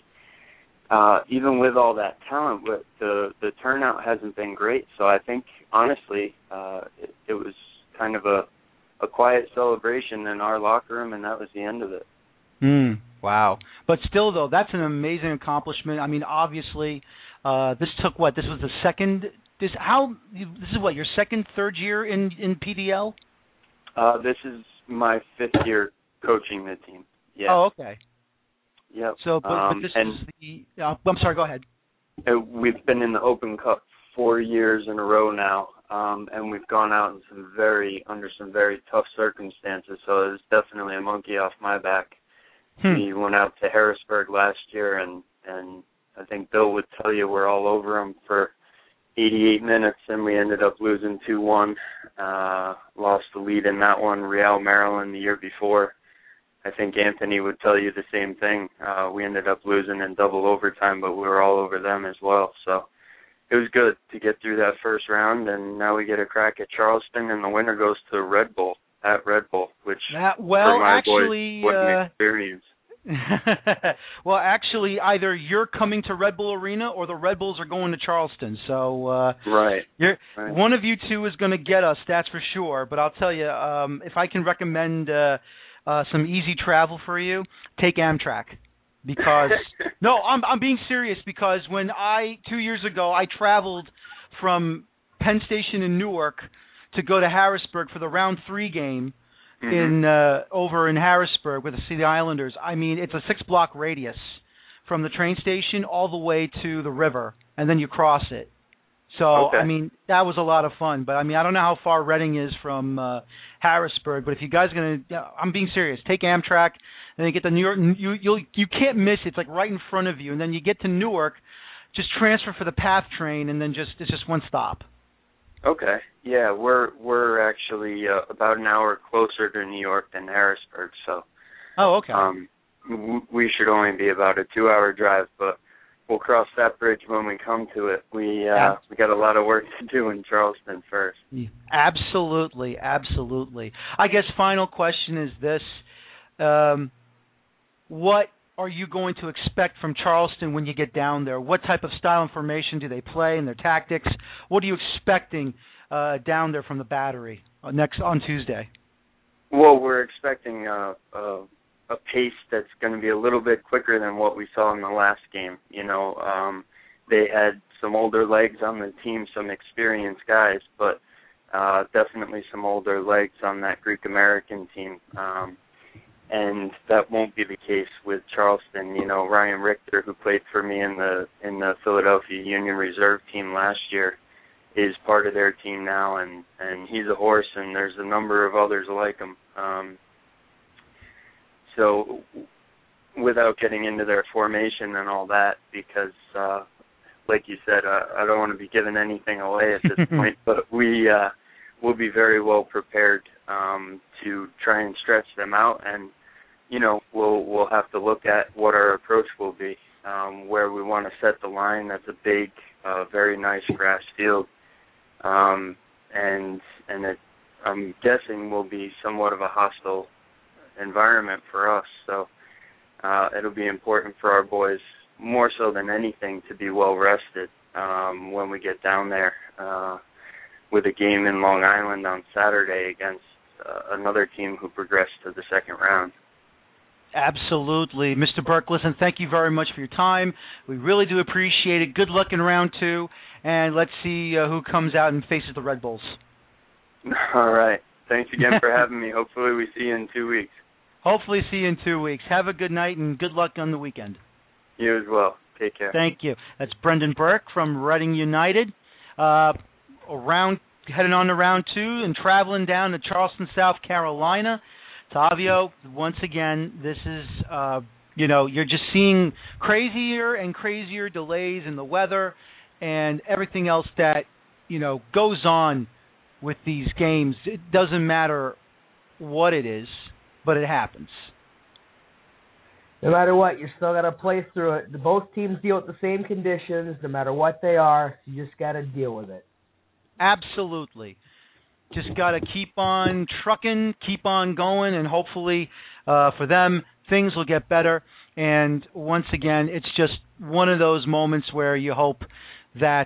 Even with all that talent, but the turnout hasn't been great. So I think, honestly, it was kind of a quiet celebration in our locker room, and that was the end of it. Wow. But still, though, that's an amazing accomplishment. I mean, obviously, this took what? This was the second. This is what, your second, third year in PDL? This is my 5th year coaching the team. Yeah. Oh, okay. Yep. So, but this is the. I'm sorry. Go ahead. We've been in the Open Cup 4 years in a row now, and we've gone out under some very tough circumstances. So it was definitely a monkey off my back. We went out to Harrisburg last year, and I think Bill would tell you we're all over them for 88 minutes, and we ended up losing 2-1. Lost the lead in that one. Real Maryland the year before. I think Anthony would tell you the same thing. We ended up losing in double overtime, but we were all over them as well. So it was good to get through that first round, and now we get a crack at Charleston, and the winner goes to Red Bull, which for my boys, what an experience. Well, actually, either you're coming to Red Bull Arena or the Red Bulls are going to Charleston. So right. One of you two is going to get us, that's for sure. But I'll tell you, if I can recommend some easy travel for you, take Amtrak. Because no, I'm being serious. Because when 2 years ago I traveled from Penn Station in Newark to go to Harrisburg for the round 3 game over in Harrisburg with the Islanders. I mean, it's a 6-block radius from the train station all the way to the river, and then you cross it. So, I mean, that was a lot of fun. But, I mean, I don't know how far Reading is from Harrisburg, but if you guys are going to I'm being serious. Take Amtrak, and then you get to New York. You can't miss it. It's like right in front of you. And then you get to Newark, just transfer for the PATH train, and then it's just one stop. Okay. Yeah, we're actually about an hour closer to New York than Harrisburg, so. Oh, okay. We should only be about a 2-hour drive, but we'll cross that bridge when we come to it. We got a lot of work to do in Charleston first. Absolutely. I guess final question is this: what are you going to expect from Charleston when you get down there? What type of style and formation do they play and their tactics? What are you expecting down there from the Battery on Tuesday? Well, we're expecting a pace that's going to be a little bit quicker than what we saw in the last game. They had some older legs on the team, some experienced guys, but definitely some older legs on that Greek-American team. And that won't be the case with Charleston. Ryan Richter, who played for me in the Philadelphia Union Reserve team last year, is part of their team now, and he's a horse, and there's a number of others like him. So without getting into their formation and all that, because like you said, I don't want to be giving anything away at this point, but we'll be very well prepared to try and stretch them out, and we'll have to look at what our approach will be, where we want to set the line. That's a big, very nice grass field, and I'm guessing will be somewhat of a hostile environment for us. So it'll be important for our boys, more so than anything, to be well rested when we get down there with a game in Long Island on Saturday against another team who progressed to the second round. Absolutely. Mr. Burke, listen, thank you very much for your time. We really do appreciate it. Good luck in round 2, and let's see who comes out and faces the Red Bulls. All right. Thanks again for having me. Hopefully we see you in 2 weeks. Hopefully see you in 2 weeks. Have a good night and good luck on the weekend. You as well. Take care. Thank you. That's Brendan Burke from Reading United. Heading on to round 2 and traveling down to Charleston, South Carolina. Tavio, once again, this is, you're just seeing crazier and crazier delays in the weather and everything else that, goes on with these games. It doesn't matter what it is, but it happens. No matter what, you still got to play through it. Both teams deal with the same conditions, no matter what they are. You just got to deal with it. Absolutely. Just got to keep on trucking, keep on going, and hopefully for them, things will get better. And once again, it's just one of those moments where you hope that,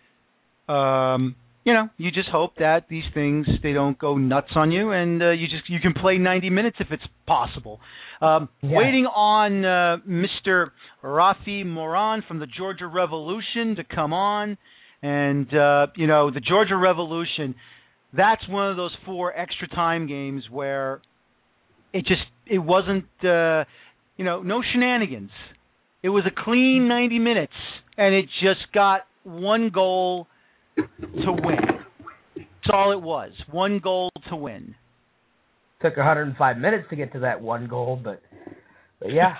you just hope that these things, they don't go nuts on you, and you can play 90 minutes if it's possible. Waiting on Mr. Rafi Moran from the Georgia Revolution to come on. And, the Georgia Revolution, that's one of those 4 extra time games where it wasn't, no shenanigans. It was a clean 90 minutes, and it just got one goal to win. That's all it was, one goal to win. Took 105 minutes to get to that one goal, but yeah.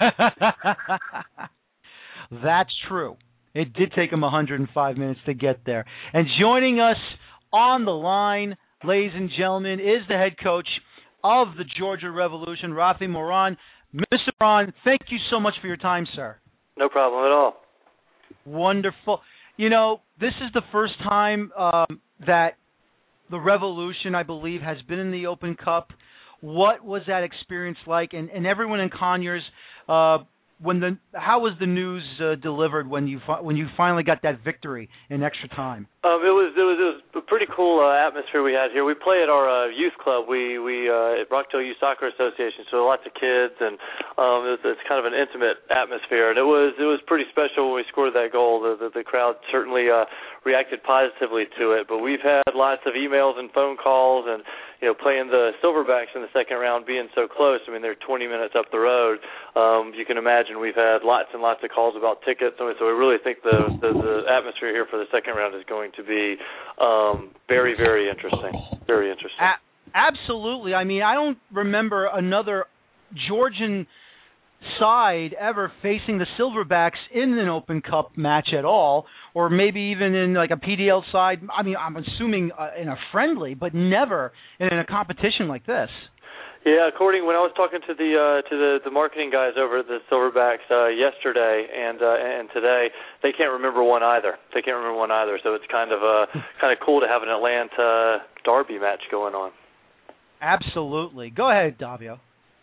That's true. It did take him 105 minutes to get there. And joining us on the line, ladies and gentlemen, is the head coach of the Georgia Revolution, Rafi Moran. Mr. Moran, thank you so much for your time, sir. No problem at all. Wonderful. This is the first time that the Revolution, I believe, has been in the Open Cup. What was that experience like? And everyone in Conyers, how was the news delivered when you finally got that victory in extra time? It was a pretty cool atmosphere we had here. We play at our youth club. We at Rockdale Youth Soccer Association, so lots of kids, and it's kind of an intimate atmosphere. And it was pretty special when we scored that goal. The crowd certainly reacted positively to it. But we've had lots of emails and phone calls, and playing the Silverbacks in the second round, being so close. I mean, they're 20 minutes up the road. You can imagine we've had lots and lots of calls about tickets. So we really think the atmosphere here for the second round is going to be very, very interesting. Very interesting. Absolutely. I mean, I don't remember another Georgian side ever facing the Silverbacks in an Open Cup match at all, or maybe even in like a PDL side. I mean, I'm assuming in a friendly, but never in a competition like this. Yeah, when I was talking to the marketing guys over at the Silverbacks yesterday and today, they can't remember one either. So it's kind of cool to have an Atlanta Derby match going on. Absolutely. Go ahead, Davio.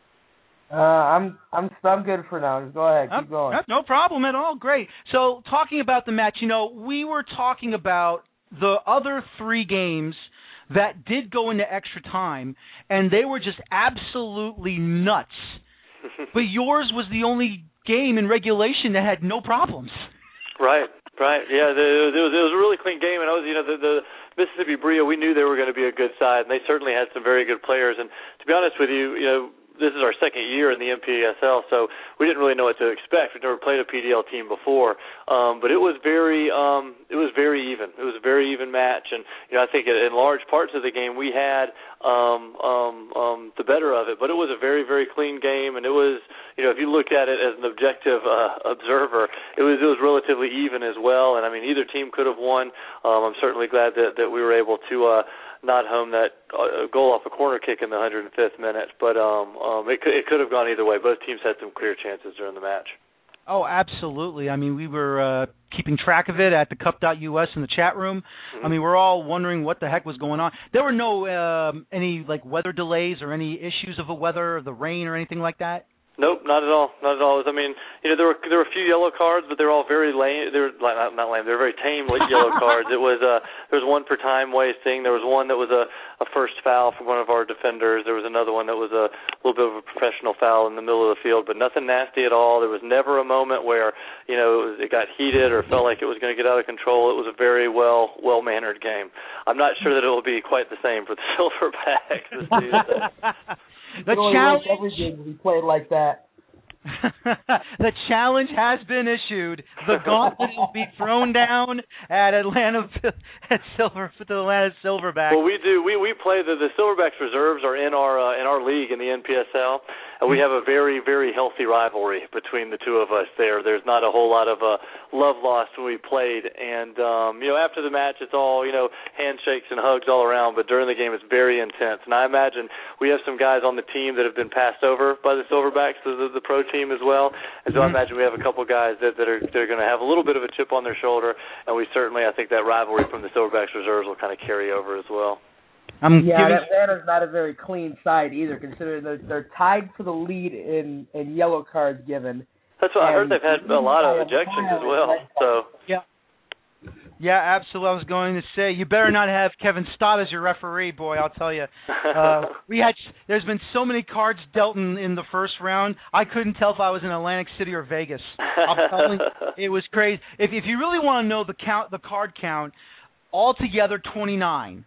I'm good for now. Just go ahead. Keep going. No problem at all. Great. So talking about the match, we were talking about the other 3 games that did go into extra time, and they were just absolutely nuts. But yours was the only game in regulation that had no problems. Right. Yeah, it was a really clean game, and the Mississippi Brio, we knew they were going to be a good side, and they certainly had some very good players. And to be honest with you, this is our second year in the MPSL, so we didn't really know what to expect. We've never played a PDL team before, but it was very even. It was a very even match, and I think in large parts of the game we had the better of it. But it was a very, very clean game, and it was, if you look at it as an objective observer, it was relatively even as well. And I mean, either team could have won. I'm certainly glad that we were able to not home that goal off a corner kick in the 105th minute, but it could have gone either way. Both teams had some clear chances during the match. Oh, absolutely. I mean, we were keeping track of it at the Cup.us in the chat room. Mm-hmm. I mean, we're all wondering what the heck was going on. There were no any weather delays or any issues of the weather, or the rain, or anything like that? Nope, not at all. Not at all. I mean, there were a few yellow cards, but they're all very lame. They're not lame. They're very tame yellow cards. It was there was one for time wasting. There was one that was a first foul from one of our defenders. There was another one that was a little bit of a professional foul in the middle of the field, but nothing nasty at all. There was never a moment where it got heated or felt like it was going to get out of control. It was a very well mannered game. I'm not sure that it will be quite the same for the Silverbacks this season. The challenge. Every game will be played like that. The challenge has been issued. The gauntlet will be thrown down at Atlanta Silverbacks. Well, we do. We play the Silverbacks reserves are in our league in the NPSL, and we have a very, very healthy rivalry between the two of us. There's not a whole lot of love lost when we played, and after the match it's all handshakes and hugs all around, but during the game it's very intense. And I imagine we have some guys on the team that have been passed over by the Silverbacks, the pro team as well, and so I imagine we have a couple guys that are going to have a little bit of a chip on their shoulder, and we certainly, I think that rivalry from the Silverbacks reserves will kind of carry over as well. Atlanta's not a very clean side either, considering they're tied for the lead in yellow cards given. That's what I heard. They've had a lot of ejections as well. So yeah, absolutely. I was going to say, you better not have Kevin Stott as your referee, boy. I'll tell you. There's been so many cards dealt in the first round. I couldn't tell if I was in Atlantic City or Vegas. I'm telling you, it was crazy. If you really want to know the card count, altogether 29.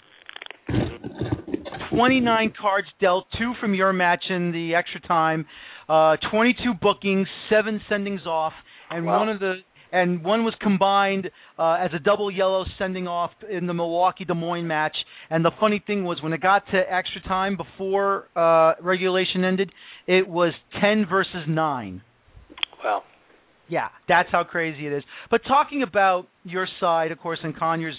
29 cards dealt, 2 from your match in the extra time, 22 bookings, 7 sendings off, and wow. one was combined as a double yellow sending off in the Milwaukee-Des Moines match. And the funny thing was, when it got to extra time before regulation ended, it was 10 versus 9. Wow. Yeah, that's how crazy it is. But talking about your side, of course, in Conyers,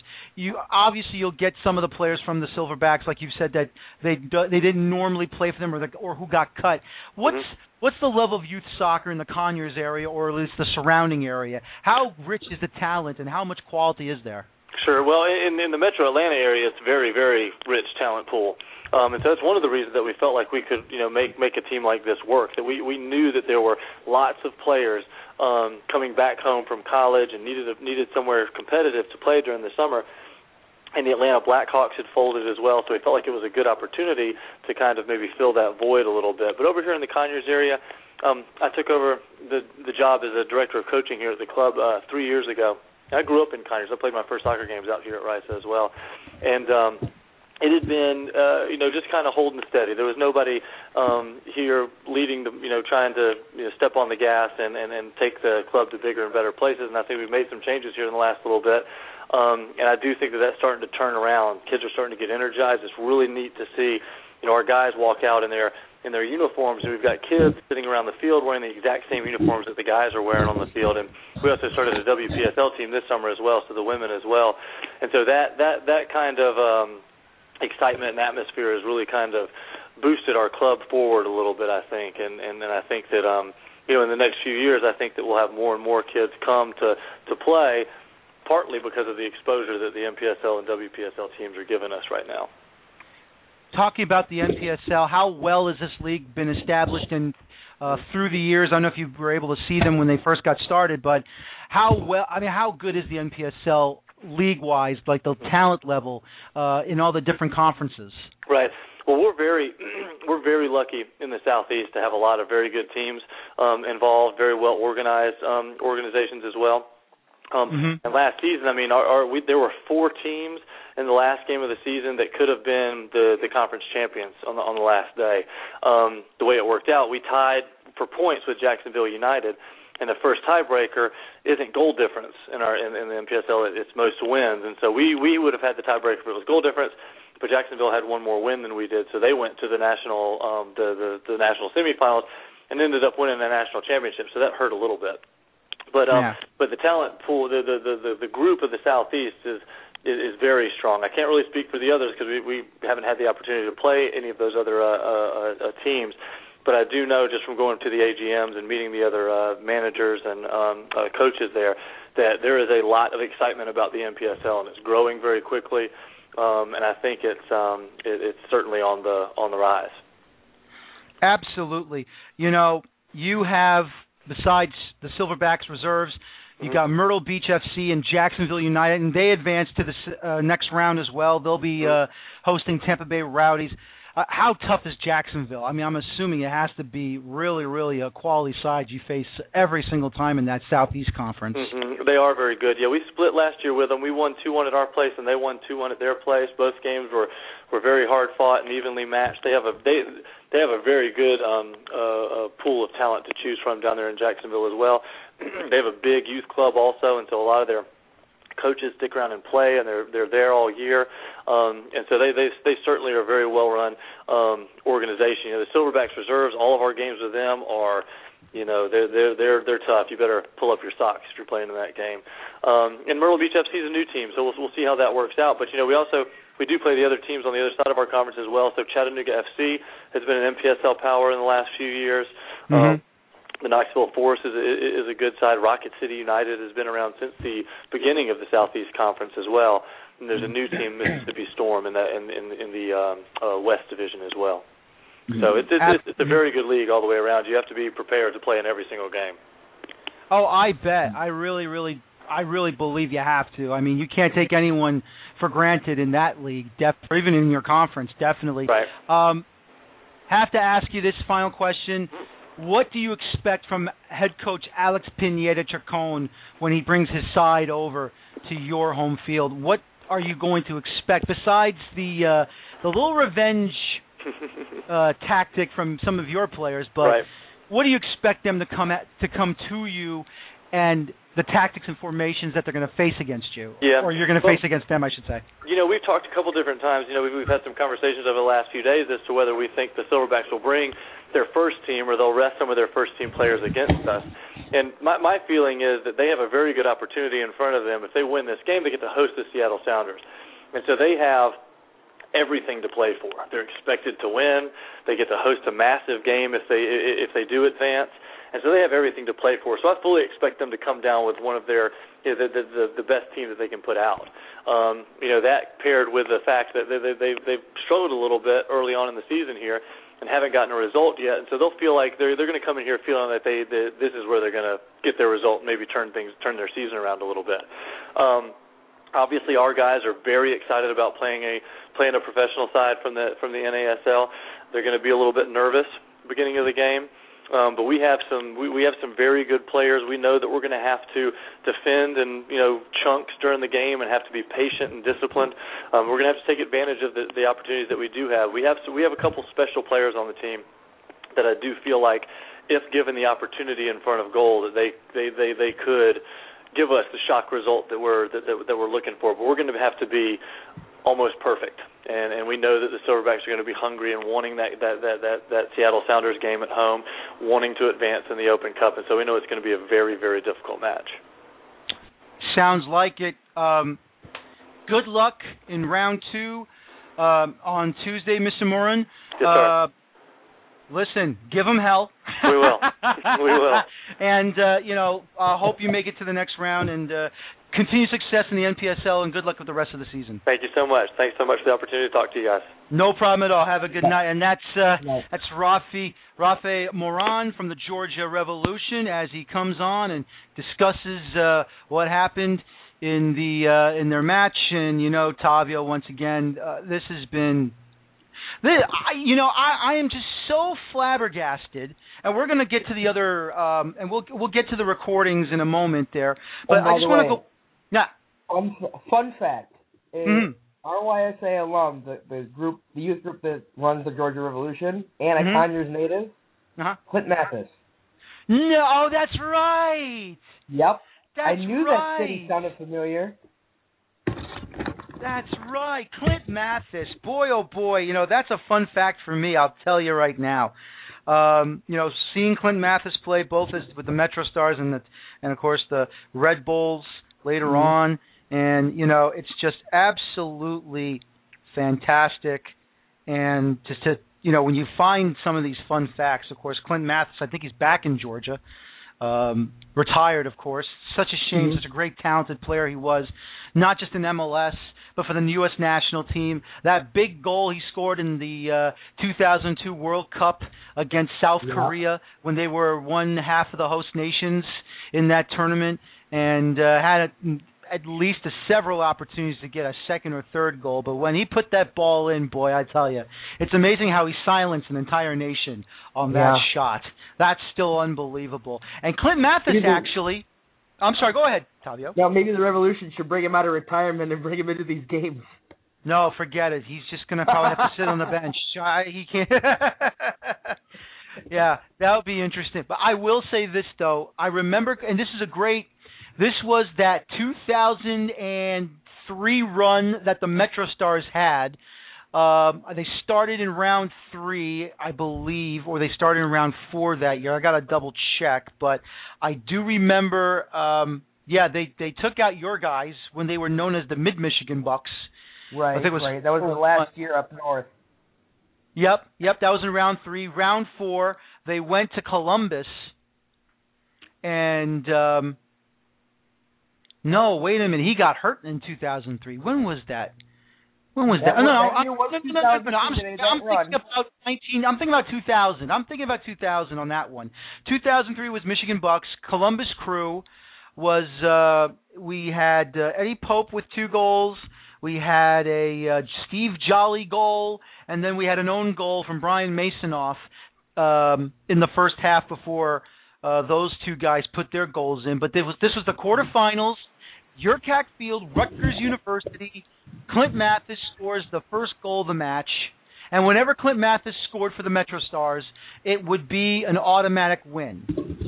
you'll get some of the players from the Silverbacks, like you said, that they didn't normally play for them or who got cut. What's the level of youth soccer in the Conyers area, or at least the surrounding area? How rich is the talent, and how much quality is there? Sure. Well, in the Metro Atlanta area, it's very, very rich talent pool. And so that's one of the reasons that we felt like we could, make a team like this work. That we knew that there were lots of players coming back home from college and needed somewhere competitive to play during the summer. And the Atlanta Blackhawks had folded as well, so we felt like it was a good opportunity to kind of maybe fill that void a little bit. But over here in the Conyers area, I took over the job as a director of coaching here at the club 3 years ago. I grew up in Conyers. I played my first soccer games out here at Rice as well. And it had been, just kind of holding steady. There was nobody here leading, trying to step on the gas and take the club to bigger and better places. And I think we've made some changes here in the last little bit. And I do think that that's starting to turn around. Kids are starting to get energized. It's really neat to see, our guys walk out in their uniforms, and we've got kids sitting around the field wearing the exact same uniforms that the guys are wearing on the field. And we also started a WPSL team this summer as well, so the women as well. And so that kind of excitement and atmosphere has really kind of boosted our club forward a little bit, I think. And I think that in the next few years, I think that we'll have more and more kids come to play, partly because of the exposure that the MPSL and WPSL teams are giving us right now. Talking about the MPSL, how well has this league been established in through the years? I don't know if you were able to see them when they first got started, but how good is the MPSL league-wise, like the talent level in all the different conferences? Right. Well, we're very lucky in the Southeast to have a lot of very good teams involved, very well organized organizations as well. And last season, there were 4 teams in the last game of the season that could have been the conference champions on the last day. The way it worked out, we tied for points with Jacksonville United, and the first tiebreaker isn't goal difference in the MPSL; it's most wins. And so we would have had the tiebreaker if it was goal difference, but Jacksonville had one more win than we did, so they went to the national the national semifinals and ended up winning the national championship. So that hurt a little bit. But the talent pool, the group of the Southeast is very strong. I can't really speak for the others because we haven't had the opportunity to play any of those other teams. But I do know just from going to the AGMs and meeting the other managers and coaches there that there is a lot of excitement about the MPSL, and it's growing very quickly. And I think it's certainly on the rise. Absolutely. You know, you have, besides the Silverbacks reserves, you got Myrtle Beach FC and Jacksonville United, and they advance to the next round as well. They'll be hosting Tampa Bay Rowdies. How tough is Jacksonville? I mean, I'm assuming it has to be really, really a quality side you face every single time in that Southeast Conference. Mm-hmm. They are very good. Yeah, we split last year with them. We won 2-1 at our place, and they won 2-1 at their place. Both games were very hard fought and evenly matched. They have a very good pool of talent to choose from down there in Jacksonville as well. They have a big youth club also, and so a lot of their coaches stick around and play, and they're there all year, and so they certainly are a very well run organization. You know, the Silverbacks reserves, all of our games with them are, you know, they're tough. You better pull up your socks if you're playing in that game. And Myrtle Beach FC is a new team, so we'll see how that works out. But you know, we do play the other teams on the other side of our conference as well. So Chattanooga FC has been an MPSL power in the last few years. Mm-hmm. The Knoxville Force is a good side. Rocket City United has been around since the beginning of the Southeast Conference as well. And there's a new team, Mississippi Storm, in the West Division as well. So it's a very good league all the way around. You have to be prepared to play in every single game. Oh, I bet. I really believe you have to. I mean, you can't take anyone for granted in that league, or even in your conference, definitely. Right. Have to ask you this final question. What do you expect from head coach Alex Pineda-Chacon when he brings his side over to your home field? What are you going to expect besides the little revenge tactic from some of your players? But right. What do you expect them to come to you, and the tactics and formations that they're going to face against you, or you're going to face against them, I should say? You know, we've talked a couple different times. You know, we've had some conversations over the last few days as to whether we think the Silverbacks will bring their first team or they'll rest some of their first team players against us. And my feeling is that they have a very good opportunity in front of them. If they win this game, they get to host the Seattle Sounders. And so they have everything to play for. They're expected to win. They get to host a massive game if they do advance. And so they have everything to play for. So I fully expect them to come down with one of their, you know, the best team that they can put out. You know, that paired with the fact that they've struggled a little bit early on in the season here and haven't gotten a result yet, and so they'll feel like they're going to come in here feeling that this is where they're going to get their result, and maybe turn their season around a little bit. Obviously, our guys are very excited about playing a professional side from the NASL. They're going to be a little bit nervous at the beginning of the game. But we have some very good players. We know that we're going to have to defend in, you know, chunks during the game and have to be patient and disciplined. We're going to have to take advantage of the opportunities that we do have. We have a couple special players on the team that I do feel like, if given the opportunity in front of goal, that they could give us the shock result that we're looking for. But we're going to have to be almost perfect. And we know that the Silverbacks are going to be hungry and wanting that Seattle Sounders game at home, wanting to advance in the Open Cup, and so we know it's going to be a very, very difficult match. Sounds like it. Good luck in round 2 on Tuesday, Mr. Morin. Yes, sir. Listen, give them hell. We will. We will. And, you know, hope you make it to the next round, and continued success in the NPSL, and good luck with the rest of the season. Thank you so much. Thanks so much for the opportunity to talk to you guys. No problem at all. Have a good night. And that's Rafi Moran from the Georgia Revolution as he comes on and discusses what happened in their match. And, you know, Tavio, once again, this has been... I am just so flabbergasted, and we're going to get to the other, and we'll get to the recordings in a moment there. But I just want to go. Yeah. Fun fact: RYSA alum, the youth group that runs the Georgia Revolution, and a Conyers native, Clint Mathis. No, oh, that's right. Yep. That's I knew right. that city sounded familiar. That's right, Clint Mathis. Boy, oh boy, you know, that's a fun fact for me, I'll tell you right now. You know, seeing Clint Mathis play both with the Metro Stars and of course the Red Bulls later on, and, you know, it's just absolutely fantastic. And just to, you know, when you find some of these fun facts, of course, Clint Mathis, I think he's back in Georgia. Retired, of course. Such a shame, such a great, talented player he was, not just in MLS, but for the U.S. national team. That big goal he scored in the 2002 World Cup against South Korea when they were one half of the host nations in that tournament, and had at least several opportunities to get a second or third goal. But when he put that ball in, boy, I tell you, it's amazing how he silenced an entire nation on that shot. That's still unbelievable. And Clint Mathis actually... I'm sorry, go ahead, Tavio. Now, maybe the Revolution should bring him out of retirement and bring him into these games. No, forget it. He's just going to probably have to sit on the bench. He can't. Yeah, that would be interesting. But I will say this, though. I remember, and this was that 2003 run that the MetroStars had. They started in round 3, I believe, or they started in round 4 that year. I got to double check, but I do remember. They took out your guys when they were known as the Mid-Michigan Bucks. Right. That was the last year up north. Yep. That was in round 3. Round 4, they went to Columbus, and no, wait a minute, he got hurt in 2003. When was that? I'm thinking about 2000. I'm thinking about 2000 on that one. 2003 was Michigan Bucks. Columbus Crew was we had Eddie Pope with 2 goals. We had a Steve Jolly goal, and then we had an own goal from Brian Masonoff in the first half before those 2 guys put their goals in. But this was the quarterfinals. Yurkak Field, Rutgers University. Clint Mathis scores the first goal of the match. And whenever Clint Mathis scored for the MetroStars, it would be an automatic win.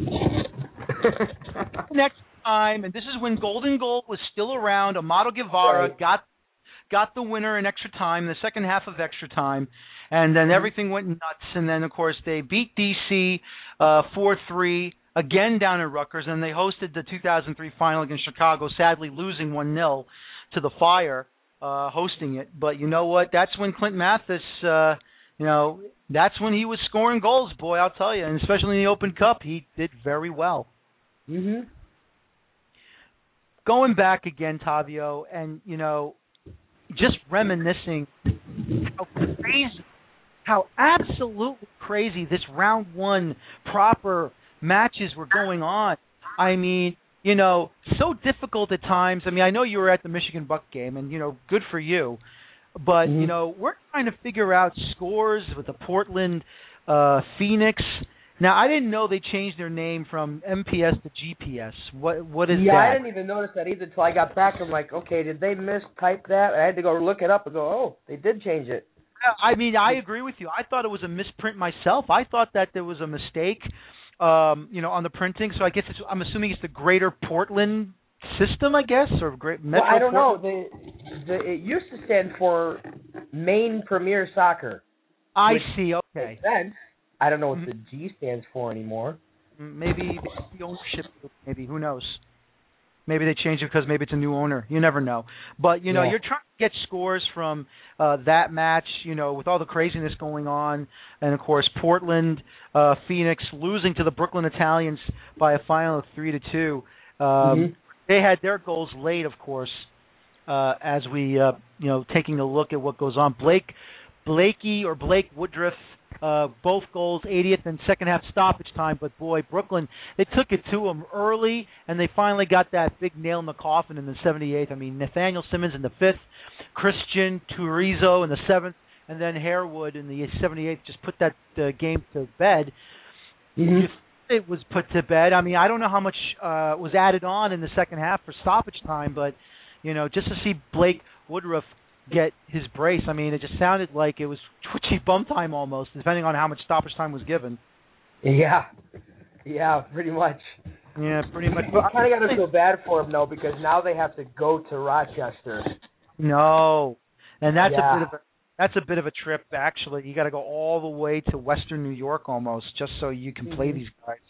Next time, and this is when Golden Goal was still around, Amado Guevara got the winner in extra time, the second half of extra time. And then everything went nuts. And then, of course, they beat D.C. 4-3. Again down in Rutgers, and they hosted the 2003 final against Chicago, sadly losing 1-0 to the Fire, hosting it. But you know what? That's when Clint Mathis, that's when he was scoring goals, boy, I'll tell you. And especially in the Open Cup, he did very well. Mm-hmm. Going back again, Tavio, and, just reminiscing how absolutely crazy this round 1 proper matches were going on. I mean, so difficult at times. I mean, I know you were at the Michigan Buck game, and, good for you. But, we're trying to figure out scores with the Portland Phoenix. Now, I didn't know they changed their name from MPS to GPS. What is that? Yeah, I didn't even notice that either until I got back. I'm like, okay, did they mistype that? I had to go look it up and go, oh, they did change it. I mean, I agree with you. I thought it was a misprint myself. I thought that there was a mistake. On the printing, so I guess I'm assuming it's the Greater Portland system, I guess, or Metro. Well, I don't know. It used to stand for Maine Premier Soccer. I see. Okay. Then I don't know what the G stands for anymore. Maybe the ownership. Maybe, who knows? Maybe they changed it because maybe it's a new owner. You never know. But you're trying to get scores from that match. With all the craziness going on, and of course Portland, Phoenix losing to the Brooklyn Italians by a final of 3-2. They had their goals late, of course, as we taking a look at what goes on. Blake Woodruff. Both goals, 80th and second half stoppage time. But, boy, Brooklyn, they took it to them early, and they finally got that big nail in the coffin in the 78th. I mean, Nathaniel Simmons in the 5th, Christian Turizo in the 7th, and then Harewood in the 78th just put that game to bed. If it was put to bed, I mean, I don't know how much was added on in the second half for stoppage time, but, just to see Blake Woodruff get his brace. I mean, it just sounded like it was twitchy bum time almost, depending on how much stoppage time was given. Yeah, pretty much. Yeah, pretty much. I kind of got to feel bad for him, though, because now they have to go to Rochester. No, and that's a bit of a trip, actually. You got to go all the way to Western New York almost, just so you can play these guys.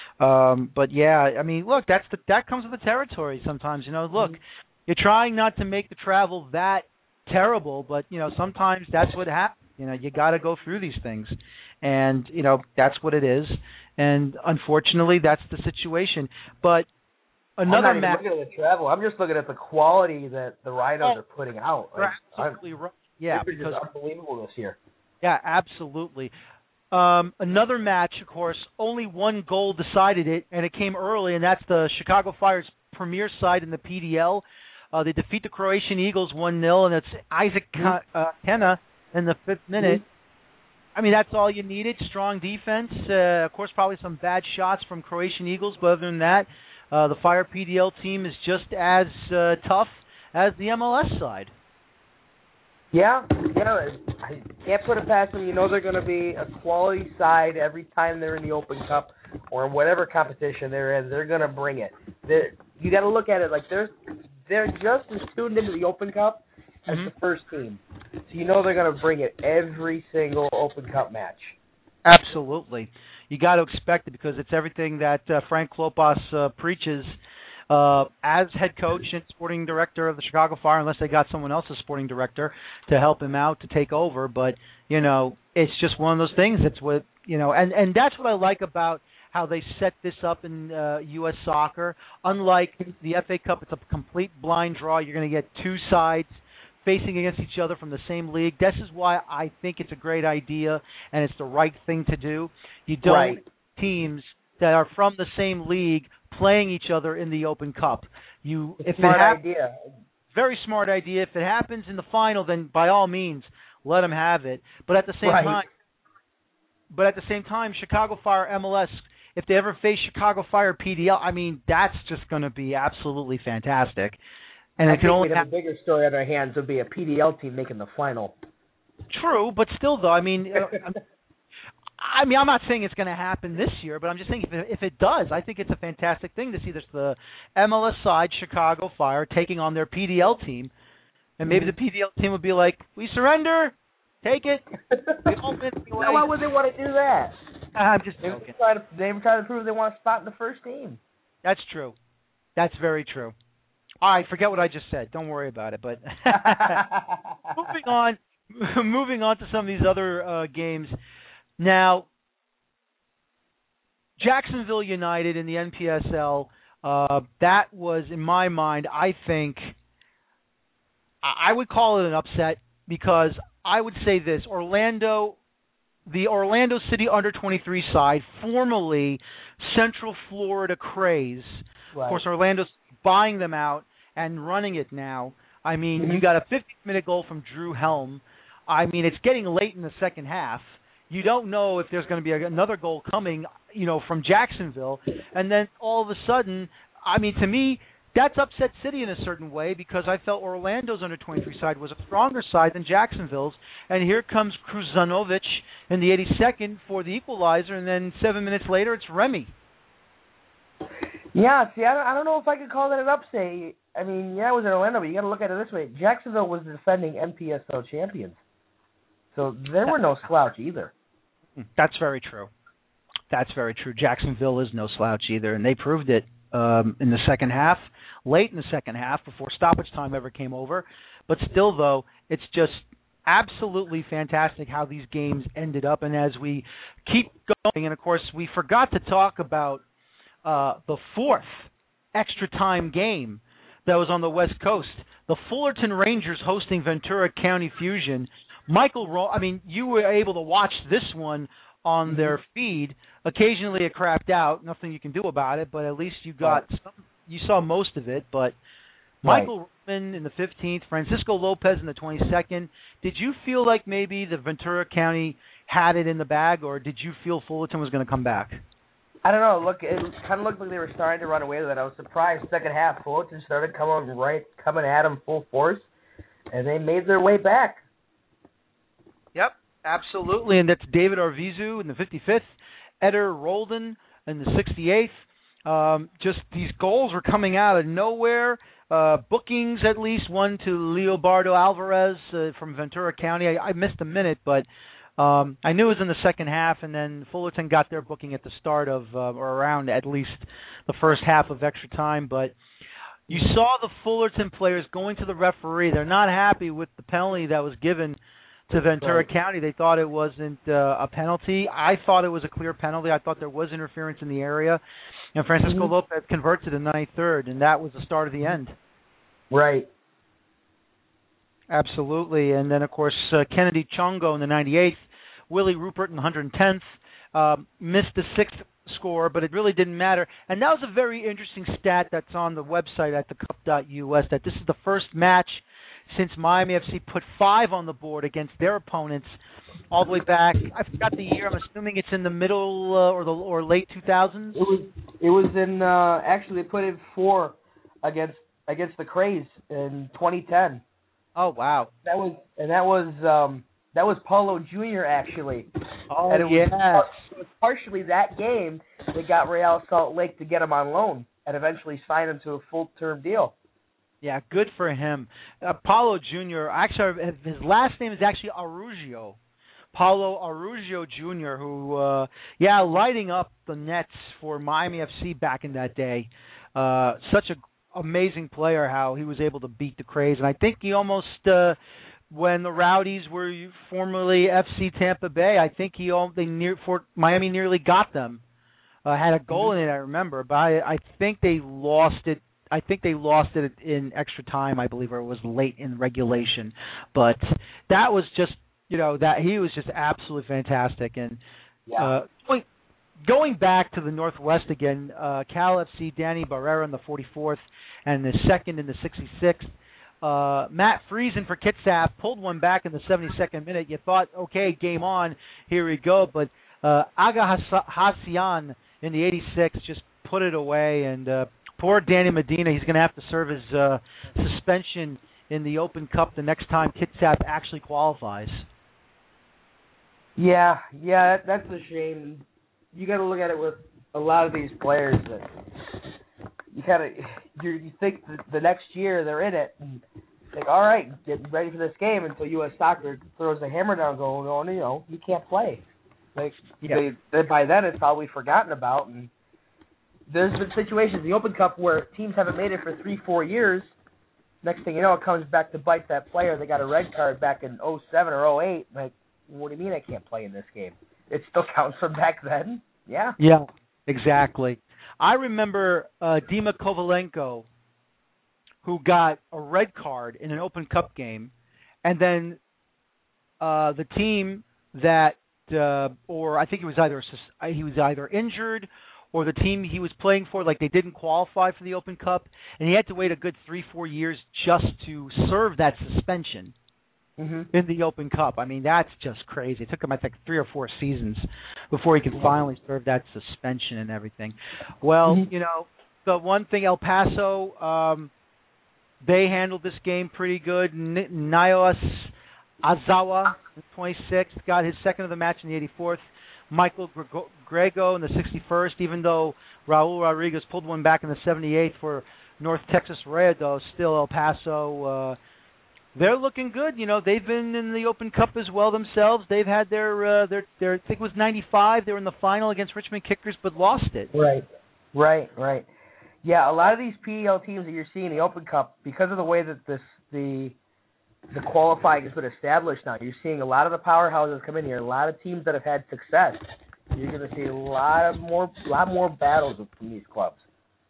But yeah, I mean, look, that comes with the territory sometimes. Look, you're trying not to make the travel that terrible, but sometimes that's what happens. You got to go through these things, and that's what it is. And unfortunately, that's the situation. But Another I'm not match. even looking at the travel. I'm just looking at the quality that the Rhinos are putting out. You're absolutely right. Yeah, it's just unbelievable this year. Yeah, absolutely. Another match, of course, only one goal decided it, and it came early, and that's the Chicago Fire's premier side in the PDL. They defeat the Croatian Eagles 1-0, and it's Isaac Kenna in the 5th minute. I mean, that's all you needed. Strong defense. Of course, probably some bad shots from Croatian Eagles, but other than that, the Fire PDL team is just as tough as the MLS side. Yeah, I can't put it past them. You know they're going to be a quality side every time they're in the Open Cup or in whatever competition they're in. They're going to bring it. You got to look at it like they're just as tuned into the Open Cup as the first team. So you know they're going to bring it every single Open Cup match. Absolutely. You got to expect it because it's everything that Frank Klopas preaches as head coach and sporting director of the Chicago Fire, unless they got someone else as sporting director to help him out to take over. But, you know, it's just one of those things. It's what, you know, and that's what I like about how they set this up in U.S. soccer. Unlike the FA Cup, it's a complete blind draw. You're going to get two sides facing against each other from the same league. This is why I think it's a great idea and it's the right thing to do. You don't teams that are from the same league playing each other in the Open Cup. Idea. Very smart idea. If it happens in the final, then by all means, let them have it. But at the same time, Chicago Fire MLS, if they ever face Chicago Fire PDL, I mean, that's just going to be absolutely fantastic. And I think we'd have a bigger story on our hands would be a PDL team making the final. True, but still, though, I mean, I'm not saying it's going to happen this year, but I'm just saying if it does, I think it's a fantastic thing to see this the MLS side, Chicago Fire, taking on their PDL team, and maybe the PDL team would be like, "We surrender, take it." Why would they want to do that? I'm just joking. They were trying to prove they want a spot in the first team. That's true. That's very true. All right, forget what I just said. Don't worry about it. But moving on to some of these other games. Now, Jacksonville United in the NPSL, that was, in my mind, I think, I would call it an upset because I would say this, the Orlando City Under-23 side, formerly Central Florida Craze, of course, Orlando's buying them out and running it now. I mean, you got a 50-minute goal from Drew Helm. I mean, it's getting late in the second half. You don't know if there's going to be another goal coming, you know, from Jacksonville. And then all of a sudden, I mean, to me, that's upset City in a certain way because I felt Orlando's Under-23 side was a stronger side than Jacksonville's. And here comes Kruzanovic in the 82nd for the equalizer, and then 7 minutes later, it's Remy. Yeah, see, I don't know if I could call that an upset. I mean, yeah, it was in Orlando, but you got to look at it this way. Jacksonville was the defending NPSL champions. So there were no slouch either. That's very true. That's very true. Jacksonville is no slouch either, and they proved it in the second half, late in the second half, before stoppage time ever came over. But still, though, it's just absolutely fantastic how these games ended up. And as we keep going, and, of course, we forgot to talk about the fourth extra-time game that was on the West Coast. The Fullerton Rangers hosting Ventura County Fusion. You were able to watch this one on their feed. Occasionally it crapped out. Nothing you can do about it, but at least you saw most of it. But Michael Roman in the 15th, Francisco Lopez in the 22nd. Did you feel like maybe the Ventura County had it in the bag, or did you feel Fullerton was going to come back? I don't know. Look, it kind of looked like they were starting to run away with it. I was surprised. Second half, Fullerton started coming at them full force, and they made their way back. Yep, absolutely, and that's David Arvizu in the 55th, Eder Roldan in the 68th. Just these goals were coming out of nowhere. Bookings, at least, one to Leobardo Alvarez from Ventura County. I missed a minute, but I knew it was in the second half, and then Fullerton got their booking at the start of, or around at least the first half of extra time. But you saw the Fullerton players going to the referee. They're not happy with the penalty that was given to Ventura County. They thought it wasn't a penalty. I thought it was a clear penalty. I thought there was interference in the area. And Francisco Lopez converts it in the 93rd, and that was the start of the end. Right. Absolutely. And then, of course, Kennedy Chongo in the 98th, Willie Rupert in the 110th, missed the 6th score, but it really didn't matter. And that was a very interesting stat that's on the website at thecup.us, that this is the first match since Miami FC put 5 on the board against their opponents all the way back. I forgot the year. I'm assuming it's in the middle or late 2000s. It was in actually they put in 4 against the Craze in 2010. Oh wow. That was Paulo Jr. actually. Oh, and it yes. was partially that game that got Real Salt Lake to get him on loan and eventually sign him to a full-term deal. Yeah, good for him. Paulo Jr., actually, his last name is actually Arugio. Paulo Arugio Jr., who, lighting up the nets for Miami FC back in that day. Such an amazing player, how he was able to beat the Craze. And I think he almost, when the Rowdies were formerly FC Tampa Bay, I think Miami nearly got them. Had a goal in it, I remember, but I think they lost it. I think they lost it in extra time, I believe, or it was late in regulation. But that was just, that he was just absolutely fantastic. And going back to the Northwest again, Cal FC, Danny Barrera in the 44th, and the second in the 66th. Matt Friesen for Kitsap pulled one back in the 72nd minute. You thought, okay, game on, here we go. But Aga Hassian in the 86th just put it away, and poor Danny Medina, he's going to have to serve his suspension in the Open Cup the next time Kitsap actually qualifies. Yeah, that's a shame. You got to look at it with a lot of these players that you think the next year they're in it, and think, all right, get ready for this game until U.S. Soccer throws the hammer down, going, oh, you can't play. By then it's probably forgotten about, and there's been situations in the Open Cup where teams haven't made it for 3-4 years. Next thing you know, it comes back to bite that player. They got a red card back in 07 or 08. Like, what do you mean I can't play in this game? It still counts from back then. Yeah. Yeah, exactly. I remember Dima Kovalenko, who got a red card in an Open Cup game, and then the team that, or I think he was either injured, or the team he was playing for, like, they didn't qualify for the Open Cup, and he had to wait a good 3-4 years just to serve that suspension in the Open Cup. I mean, that's just crazy. It took him, I think, 3 or 4 seasons before he could finally serve that suspension and everything. Well, the one thing, El Paso, they handled this game pretty good. Nios Azawa, the 26th, got his second of the match in the 84th. Michael Grego in the 61st, even though Raul Rodriguez pulled one back in the 78th for North Texas Rayados, still El Paso, they're looking good. They've been in the Open Cup as well themselves. They've had their I think it was 95, they were in the final against Richmond Kickers, but lost it. Right. Yeah, a lot of these PEL teams that you're seeing in the Open Cup, because of the way that the qualifying has been established now, you're seeing a lot of the powerhouses come in here, a lot of teams that have had success. You're going to see a lot more battles from these clubs.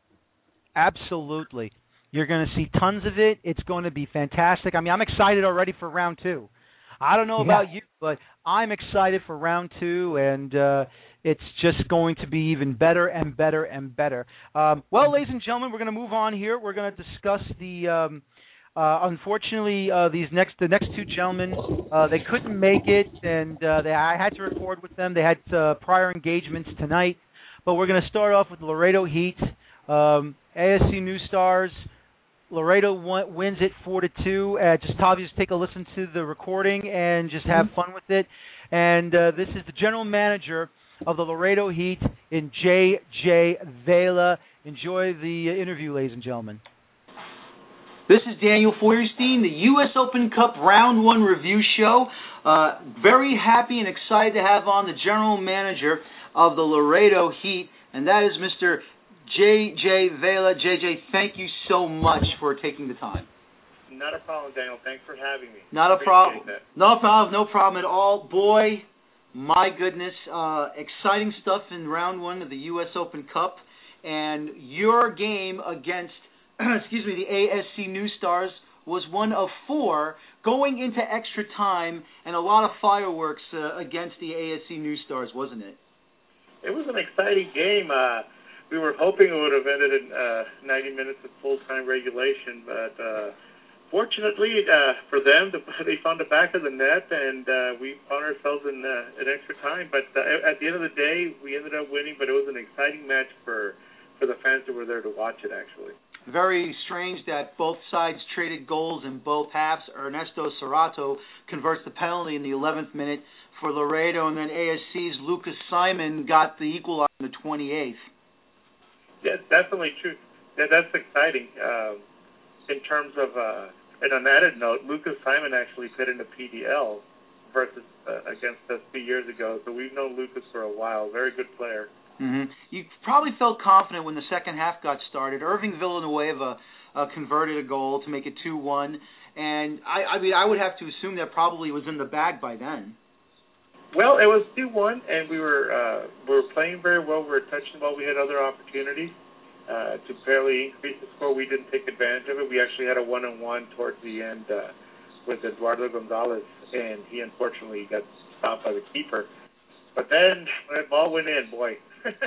Absolutely. You're going to see tons of it. It's going to be fantastic. I mean, I'm excited already for round 2. I don't know about you, but I'm excited for round 2, and it's just going to be even better and better and better. Well, ladies and gentlemen, we're going to move on here. We're going to discuss the unfortunately, the next 2 gentlemen, they couldn't make it, and I had to record with them. They had prior engagements tonight, but we're going to start off with Laredo Heat, ASC New Stars. Laredo wins it 4-2. Just take a listen to the recording and just have fun with it. And this is the general manager of the Laredo Heat, in J.J. Vela. Enjoy the interview, ladies and gentlemen. This is Daniel Feuerstein, the U.S. Open Cup Round 1 review show. Very happy and excited to have on the general manager of the Laredo Heat, and that is Mr. J.J. Vela. J.J., thank you so much for taking the time. Not a problem, Daniel. Thanks for having me. Not a problem. No problem at all. Boy, my goodness, exciting stuff in Round 1 of the U.S. Open Cup. and your game against, the ASC New Stars was one of 4 going into extra time, and a lot of fireworks against the ASC New Stars, wasn't it? It was an exciting game. We were hoping it would have ended in 90 minutes of full-time regulation, but fortunately for them, they found the back of the net, and we found ourselves in extra time. But at the end of the day, we ended up winning, but it was an exciting match for the fans who were there to watch it, actually. Very strange that both sides traded goals in both halves. Ernesto Serrato converts the penalty in the 11th minute for Laredo, and then ASC's Lucas Simon got the equalizer in the 28th. Yes, definitely true. That's exciting. In terms of, and on that note, Lucas Simon actually played in the PDL versus against us 2 years ago, so we've known Lucas for a while. Very good player. Mm-hmm. You probably felt confident when the second half got started. Irving Villanueva converted a goal to make it 2-1, and I would have to assume that probably was in the bag by then. Well, it was 2-1, and we were playing very well. We were touching the ball. We had other opportunities to fairly increase the score. We didn't take advantage of it. We actually had a 1-on-1 towards the end with Eduardo Gonzalez, and he unfortunately got stopped by the keeper. But then when the ball went in, boy.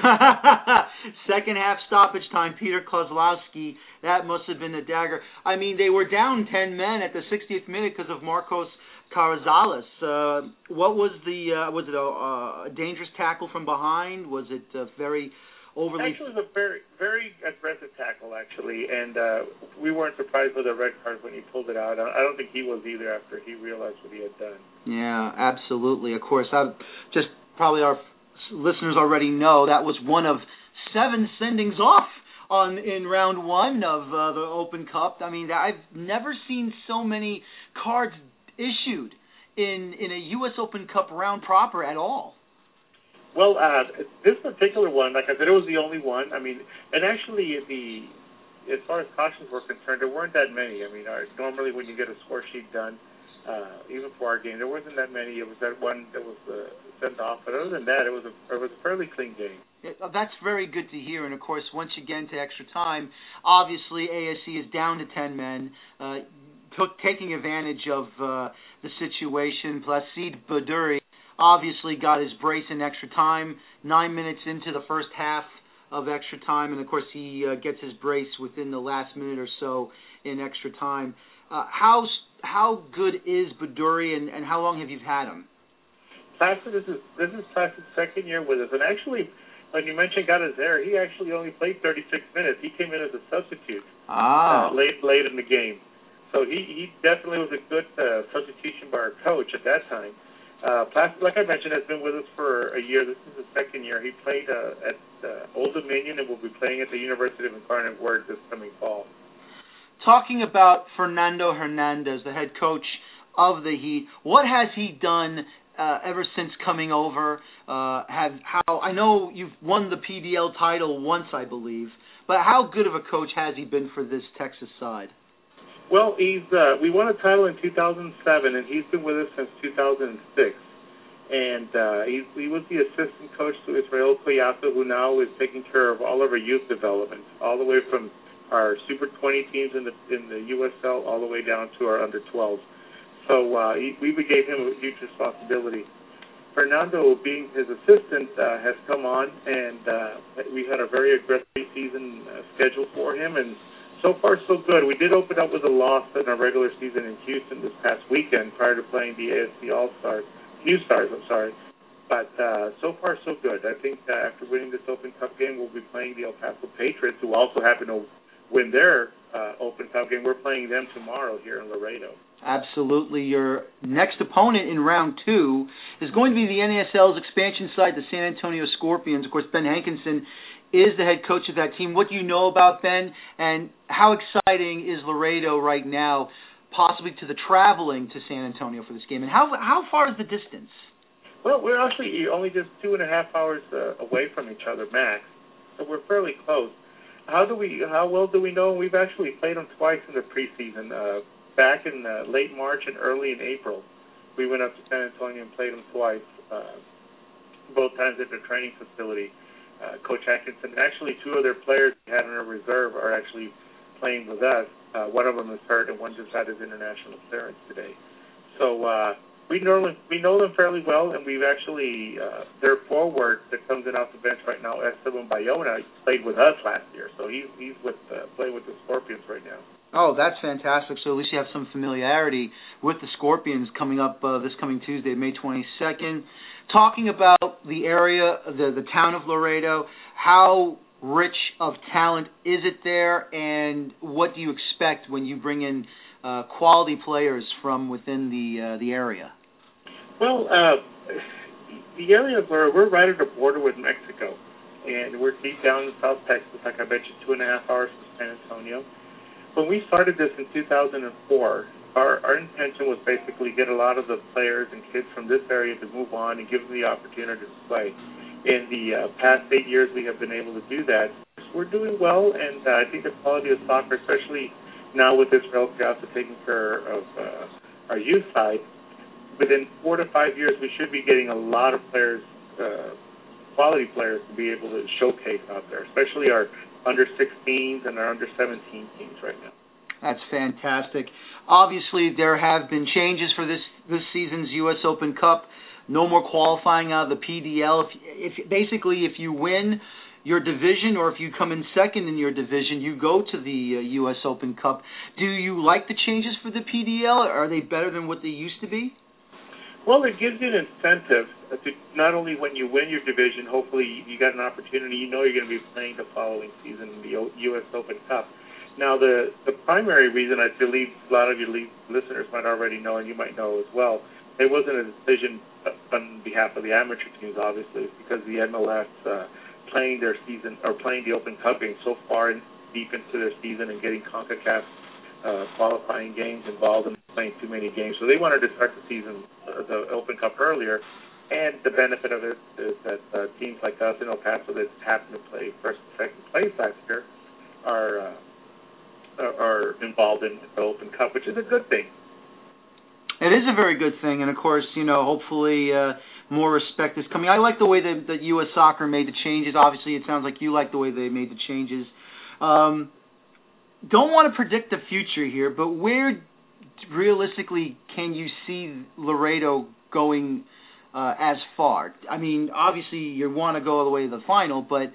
Second half stoppage time, Peter Kozlowski, that must have been the dagger. I mean, they were down 10 men at the 60th minute because of Marcos Carrizales. What was was it a dangerous tackle from behind? Was it very overly... Actually, it was a very, very aggressive tackle, actually, and we weren't surprised with the red card when he pulled it out. I don't think he was either after he realized what he had done. Yeah, absolutely. Of course, probably our listeners already know that was one of 7 sendings off in round 1 of the Open Cup. I mean, I've never seen so many cards issued in a U.S. Open Cup round proper at all. Well, this particular one, like I said, it was the only one. I mean, and actually, as far as cautions were concerned, there weren't that many. I mean, normally when you get a score sheet done, even for our game, there wasn't that many. It was that one that was sent off. But other than that, it was a fairly clean game. That's very good to hear. And, of course, once you get into extra time, obviously ASC is down to 10 men, taking advantage of the situation. Placide Baduri obviously got his brace in extra time, 9 minutes into the first half of extra time. And, of course, he gets his brace within the last minute or so in extra time. How good is Baduri, and how long have you had him? Placid, this is Placid's second year with us. And actually, when you mentioned Gadazer, he actually only played 36 minutes. He came in as a substitute late in the game. So he definitely was a good substitution by our coach at that time. Placid, like I mentioned, has been with us for a year. This is his second year. He played at Old Dominion and will be playing at the University of Incarnate Word this coming fall. Talking about Fernando Hernandez, the head coach of the Heat, what has he done ever since coming over? I know you've won the PDL title once, I believe, but how good of a coach has he been for this Texas side? Well, we won a title in 2007, and he's been with us since 2006. And he was the assistant coach to Israel Koyata, who now is taking care of all of our youth development, all the way from our Super 20 teams in the USL all the way down to our under 12s. So we gave him a huge responsibility. Fernando, being his assistant, has come on, and we had a very aggressive season schedule for him, and so far so good. We did open up with a loss in our regular season in Houston this past weekend prior to playing the ASC All-Stars, New-Stars, I'm sorry. But so far so good. I think after winning this Open Cup game, we'll be playing the El Paso Patriots, who also happen to win their Open Cup game. We're playing them tomorrow here in Laredo. Absolutely. Your next opponent in round 2 is going to be the NASL's expansion side, the San Antonio Scorpions. Of course, Ben Hankinson is the head coach of that team. What do you know about Ben, and how exciting is Laredo right now, possibly to the traveling to San Antonio for this game? And how far is the distance? Well, we're actually only just 2.5 hours away from each other, max. So we're fairly close. How well do we know? We've actually played them twice in the preseason. Back in late March and early in April, we went up to San Antonio and played them twice, both times at their training facility. Coach Atkinson. Actually, two other players we had in our reserve are actually playing with us. One of them is hurt, and one just got his international clearance today. So we know them fairly well, and we've actually their forward that comes in off the bench right now, Esteban Bayona, played with us last year. So he's playing with the Scorpions right now. Oh, that's fantastic. So at least you have some familiarity with the Scorpions coming up this coming Tuesday, May 22nd. Talking about the area, the town of Laredo, how rich of talent is it there, and what do you expect when you bring in quality players from within the area? Well, the area where we're right at the border with Mexico, and we're deep down in South Texas, like I mentioned, 2.5 hours from San Antonio. When we started this in 2004, our intention was basically get a lot of the players and kids from this area to move on and give them the opportunity to play. In the past 8 years, we have been able to do that. We're doing well, and I think the quality of soccer, especially now with Israel Piazza taking care of our youth side, within 4 to 5 years, we should be getting a lot of players, quality players, to be able to showcase out there, especially our under-16s and our under-17 teams right now. That's fantastic. Obviously, there have been changes for this season's U.S. Open Cup. No more qualifying out of the PDL. If you win your division, or if you come in second in your division, you go to the U.S. Open Cup. Do you like the changes for the PDL? Are they better than what they used to be? Well, it gives you an incentive to not only when you win your division, hopefully you got an opportunity, you know you're going to be playing the following season in the U.S. Open Cup. Now, the primary reason, I believe a lot of your listeners might already know, and you might know as well, it wasn't a decision on behalf of the amateur teams, obviously, because the MLS playing their season, or playing the Open Cup game so far deep into their season and getting CONCACAF qualifying games involved and playing too many games. So they wanted to start the season, the Open Cup, earlier. And the benefit of it is that teams like us in El Paso that happened to play first and second place last year are involved in the Open Cup, which is a good thing. It is a very good thing, and of course, hopefully more respect is coming. I like the way that U.S. Soccer made the changes. Obviously, it sounds like you like the way they made the changes. Don't want to predict the future here, but where realistically can you see Laredo going as far? I mean, obviously you want to go all the way to the final, but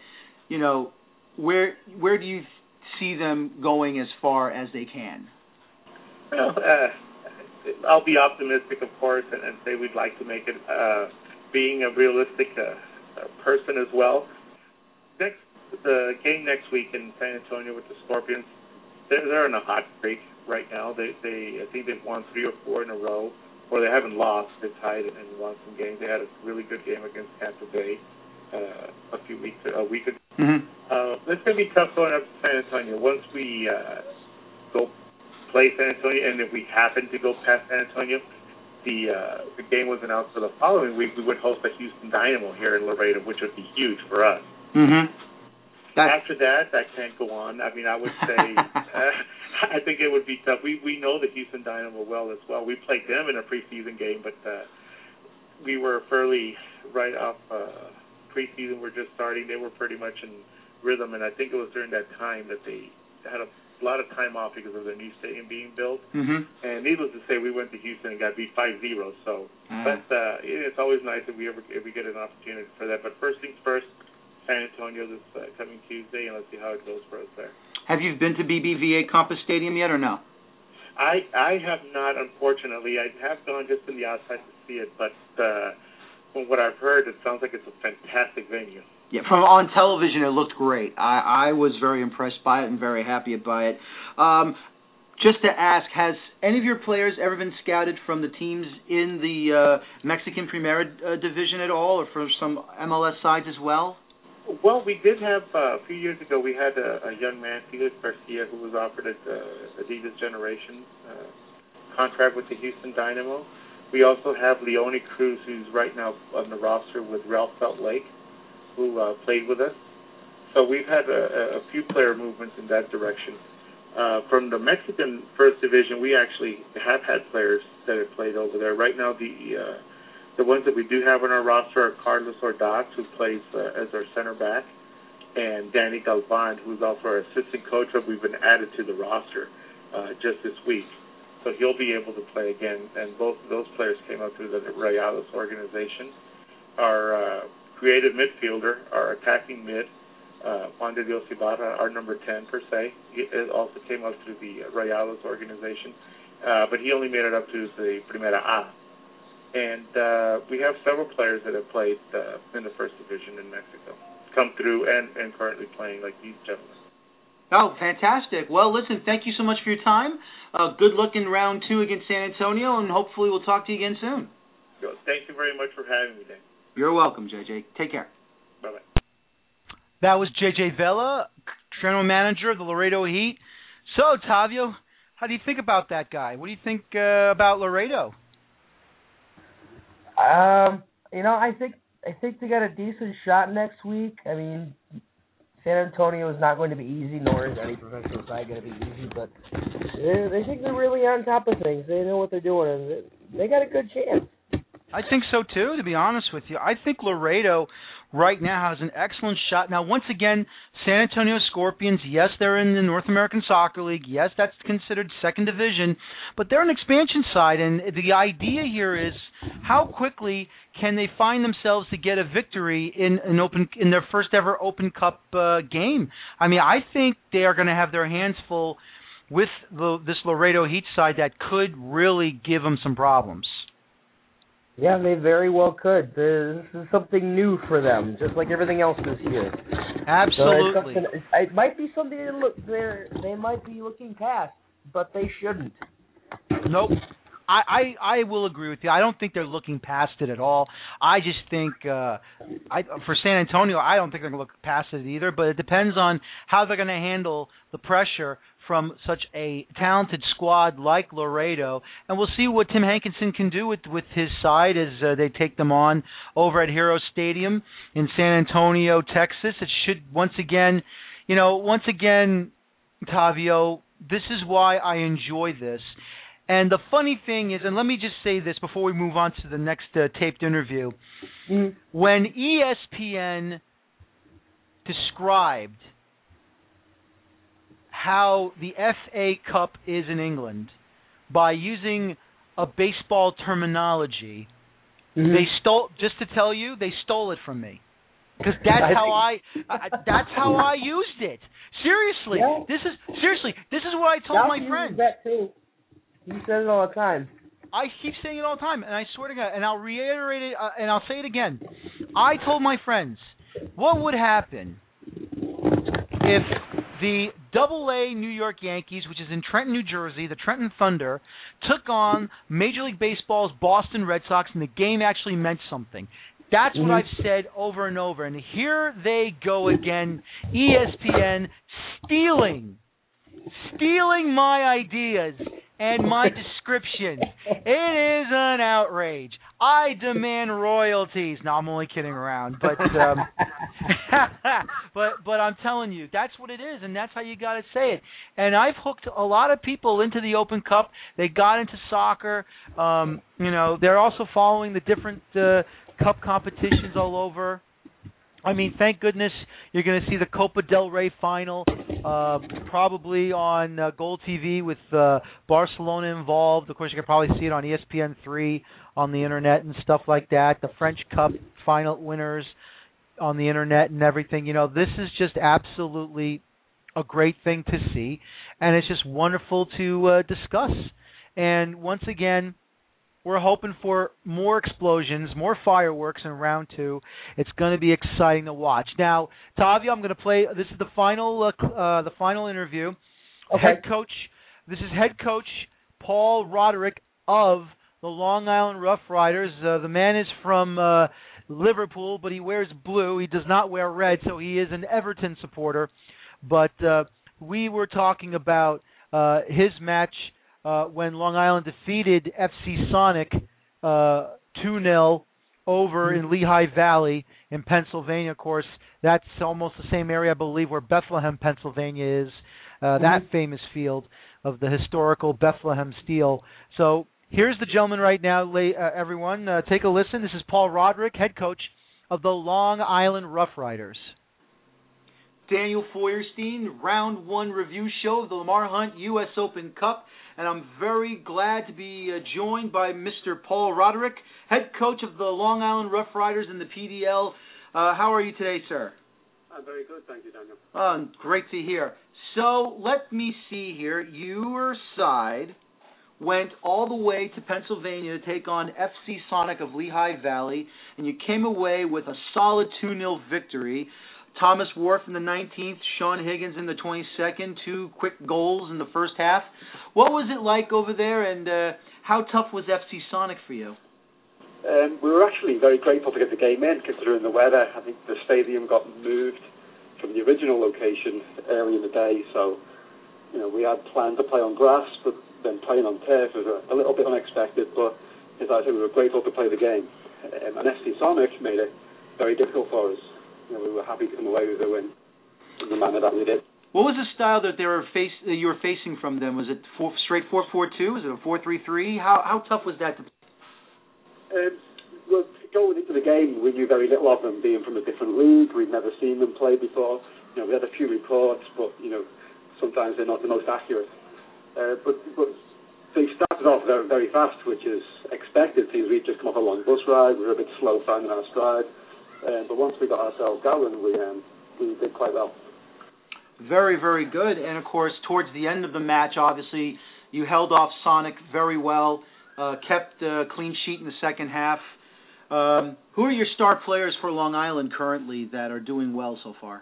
where do you see them going as far as they can? Well, I'll be optimistic, of course, and say we'd like to make it. Being a realistic person as well. The game next week in San Antonio with the Scorpions, they're in a hot streak right now. I think they've won 3 or 4 in a row, or they haven't lost. They've tied and won some games. They had a really good game against Tampa Bay a week ago. Mm-hmm. It's going to be tough going up to San Antonio. Once we go play San Antonio, and if we happen to go past San Antonio, the game was announced for the following week. We would host the Houston Dynamo here in Laredo, which would be huge for us. Mm-hmm. After that can't go on. I mean, I would say I think it would be tough. We know the Houston Dynamo well as well. We played them in a preseason game, but we were fairly right off preseason. We're just starting. They were pretty much in rhythm, and I think it was during that time that they had a lot of time off because of the new stadium being built. Mm-hmm. And needless to say, we went to Houston and got beat 5-0. So, but it's always nice if we get an opportunity for that. But first things first, San Antonio this coming Tuesday, and let's see how it goes for us there. Have you been to BBVA Compass Stadium yet, or no? I have not, unfortunately. I have gone just in the outside to see it, but from what I've heard, it sounds like it's a fantastic venue. Yeah, from on television, it looked great. I was very impressed by it and very happy by it. Just to ask, has any of your players ever been scouted from the teams in the Mexican Primera division at all, or from some MLS sides as well? Well, we did have, a few years ago, we had a young man, Felix Garcia, who was offered a Adidas Generation contract with the Houston Dynamo. We also have Leone Cruz, who's right now on the roster with Real Salt Lake, who played with us. So we've had a few player movements in that direction. From the Mexican First Division, we actually have had players that have played over there. Right now, The ones that we do have on our roster are Carlos Ordaz, who plays as our center back, and Danny Galvan, who's also our assistant coach, but we've been added to the roster just this week. So he'll be able to play again, and both of those players came up through the Rayados organization. Our creative midfielder, our attacking mid, Juan de Dios Ibarra, our number 10 per se, he also came up through the Rayados organization, but he only made it up to the Primera A. And we have several players that have played in the first division in Mexico, come through and currently playing like these gentlemen. Oh, fantastic. Well, listen, thank you so much for your time. Good luck in round 2 against San Antonio, and hopefully we'll talk to you again soon. Thank you very much for having me, Dan. You're welcome, JJ. Take care. Bye-bye. That was JJ Vela, general manager of the Laredo Heat. So, Tavio, how do you think about that guy? What do you think about Laredo? I think they got a decent shot next week. I mean, San Antonio is not going to be easy, nor is any professional side going to be easy, but they think they're really on top of things. They know what they're doing, and they got a good chance. I think so, too, to be honest with you. I think Laredo right now has an excellent shot. Now, once again, San Antonio Scorpions, yes, they're in the North American Soccer League. Yes, that's considered second division, but they're an expansion side, and the idea here is how quickly can they find themselves to get a victory in their first ever Open Cup game. I mean, I think they are going to have their hands full with this Laredo Heat side that could really give them some problems. Yeah, they very well could. This is something new for them, just like everything else this year. Absolutely. So it might be something they might be looking past, but they shouldn't. Nope. I will agree with you. I don't think they're looking past it at all. I just think for San Antonio, I don't think they're going to look past it either, but it depends on how they're going to handle the pressure from such a talented squad like Laredo, and we'll see what Tim Hankinson can do with his side as they take them on over at Hero Stadium in San Antonio, Texas. It should once again, Tavio, this is why I enjoy this. And the funny thing is, and let me just say this before we move on to the next taped interview, when ESPN described how the FA Cup is in England by using a baseball terminology, they stole. Just to tell you, they stole it from me because that's how I used it. Seriously, yeah. This is what I told my friends. That too. You say it all the time. I keep saying it all the time, and I swear to God, and I'll reiterate it, and I'll say it again. I told my friends, what would happen if the Double-A New York Yankees, which is in Trenton, New Jersey, the Trenton Thunder, took on Major League Baseball's Boston Red Sox, and the game actually meant something. That's what I've said over and over, and here they go again, ESPN stealing my ideas and my descriptions. It is an outrage. I demand royalties. No, I'm only kidding around, but but I'm telling you, that's what it is, and that's how you got to say it. And I've hooked a lot of people into the Open Cup. They got into soccer. They're also following the different cup competitions all over. I mean, thank goodness you're going to see the Copa del Rey final probably on Gold TV with Barcelona involved. Of course, you can probably see it on ESPN3 on the Internet and stuff like that. The French Cup final winners on the Internet and everything. This is just absolutely a great thing to see, and it's just wonderful to discuss. And once again, we're hoping for more explosions, more fireworks in round 2. It's going to be exciting to watch. Now, Tavio, I'm going to play. This is the final interview. Okay. This is head coach Paul Roderick of the Long Island Rough Riders. The man is from Liverpool, but he wears blue. He does not wear red, so he is an Everton supporter. But we were talking about his match when Long Island defeated FC Sonic 2-0 over in Lehigh Valley in Pennsylvania. Of course, that's almost the same area, I believe, where Bethlehem, Pennsylvania is, that famous field of the historical Bethlehem Steel. So Here's the gentleman right now, everyone. Take a listen. This is Paul Roderick, head coach of the Long Island Rough Riders. Daniel Feuerstein, Round 1 review show of the Lamar Hunt U.S. Open Cup. And I'm very glad to be joined by Mr. Paul Roderick, head coach of the Long Island Rough Riders in the PDL. How are you today, sir? I'm very good, thank you, Daniel. Great to hear. So let me see here. Your side went all the way to Pennsylvania to take on FC Sonic of Lehigh Valley, and you came away with a solid 2-0 victory. Thomas Worth in the 19th, Sean Higgins in the 22nd, 2 quick goals in the first half. What was it like over there, and how tough was FC Sonic for you? We were actually very grateful to get the game in, considering the weather. I think the stadium got moved from the original location early in the day, so we had planned to play on grass, but then playing on turf was a little bit unexpected, but as I said, we were grateful to play the game. And FC Sonic made it very difficult for us. We were happy to come away with a win in the manner that we did. What was the style that you were facing from them? Was it straight 4-4-2? Was it a 4-3-3? How tough was that to play? Well, going into the game, we knew very little of them, being from a different league. We'd never seen them play before. We had a few reports, but sometimes they're not the most accurate. But they started off very, very fast, which is expected. We'd just come off a long bus ride. We were a bit slow finding our stride. But once we got ourselves going, we did quite well. Very, very good. And, of course, towards the end of the match, obviously, you held off Sonic very well, kept a clean sheet in the second half. Who are your star players for Long Island currently that are doing well so far?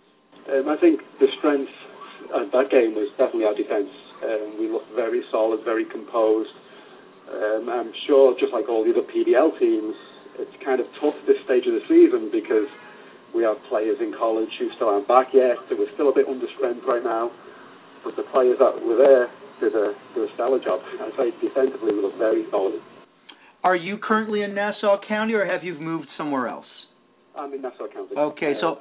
I think the strength of that game was definitely our defence. We looked very solid, very composed. I'm sure, just like all the other PDL teams, it's kind of tough this stage of the season because we have players in college who still aren't back yet, so we're still a bit under strength right now. But the players that were there did a stellar job. I'd say defensively we look very solid. Are you currently in Nassau County, or have you moved somewhere else? I'm in Nassau County. Okay, so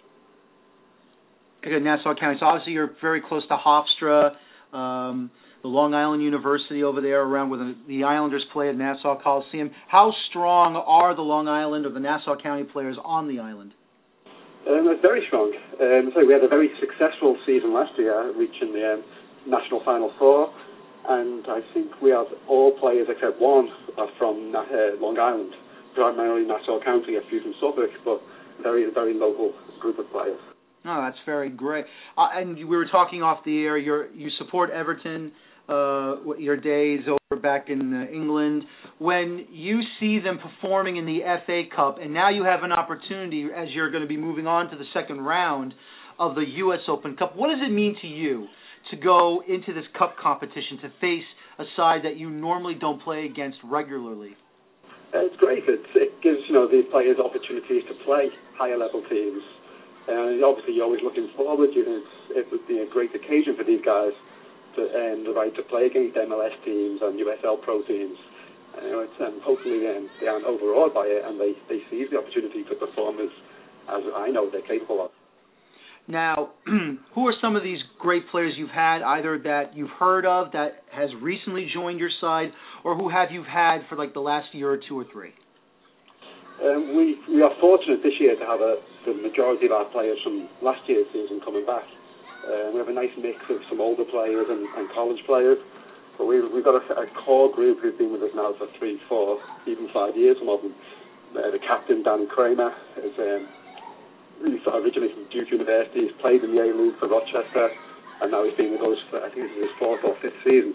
Nassau County. So obviously you're very close to Hofstra, the Long Island University over there, around where the Islanders play at Nassau Coliseum. How strong are the Long Island or the Nassau County players on the island? It's very strong. So we had a very successful season last year, reaching the National Final Four, and I think we have all players except one are from Long Island, primarily Nassau County, a few from Suffolk, but very, very local group of players. Oh, that's very great. And we were talking off the air, you support Everton, your days over back in England. When you see them performing in the FA Cup, and now you have an opportunity as you're going to be moving on to the second round of the U.S. Open Cup, what does it mean to you to go into this cup competition, to face a side that you normally don't play against regularly? It's great. It gives these players opportunities to play higher level teams. And obviously you're always looking forward. It would be a great occasion for these guys to earn the right to play against MLS teams and USL Pro teams. Hopefully they aren't overawed by it and they seize the opportunity to perform as I know they're capable of. Now, who are some of these great players you've had, either that you've heard of that has recently joined your side, or who have you had for like the last year or two or three? We are fortunate this year to have the majority of our players from last year's season coming back. We have a nice mix of some older players and college players, but we've got a core group who've been with us now for 3, 4, even 5 years, some of them. The captain, Dan Kramer, is originally from Duke University. He's played in the A-League for Rochester, and now he's been with us for, I think this is his 4th or 5th season.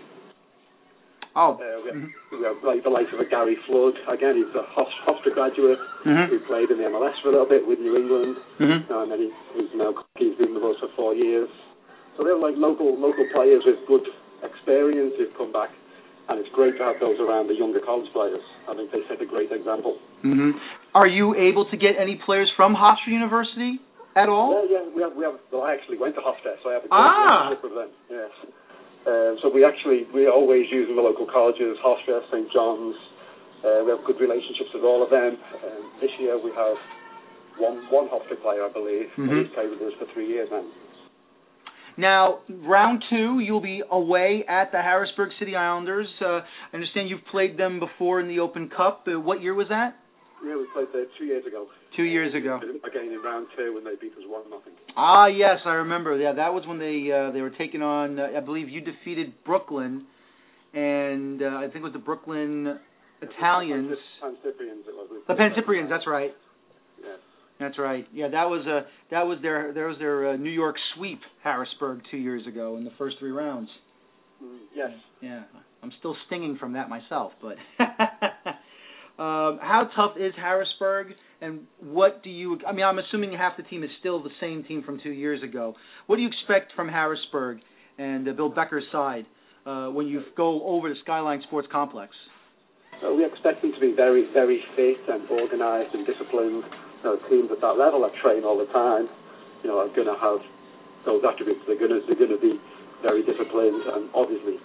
We have like the likes of a Gary Flood. Again, he's a Hofstra graduate who played in the MLS for a little bit with New England, and then he's been with us for 4 years. So they're like local players with good experience who've come back, and it's great to have those around the younger college players. I think they set a great example. Are you able to get any players from Hofstra University at all? Yeah, we have. Well, I actually went to Hofstra, so I have a good relationship with them. Yes. So we always use the local colleges, Hofstra, St. John's. We have good relationships with all of them. This year we have one Hofstra player, I believe. He's played with us for 3 years now. Now, round 2, you'll be away at the Harrisburg City Islanders. I understand you've played them before in the Open Cup. What year was that? Yeah, we played there 2 years ago. 2 years ago. Again in round 2 when they beat us 1-0. Ah, yes, I remember. Yeah, that was when they were taking on. I believe you defeated Brooklyn, and I think it was the Brooklyn Italians. Pan-Cyprians, it was. The Pan-Cyprians, that's right. Yes. That's right. Yeah, that was their New York sweep, Harrisburg, 2 years ago in the first 3 rounds. Yes. Yeah, I'm still stinging from that myself, but. How tough is Harrisburg, and what do you? I mean, I'm assuming half the team is still the same team from 2 years ago. What do you expect from Harrisburg and Bill Becker's side when you go over to Skyline Sports Complex? We expect them to be very, very fit and organised and disciplined. Teams at that level that train all the time, are going to have those attributes. They're going to be very disciplined, and obviously.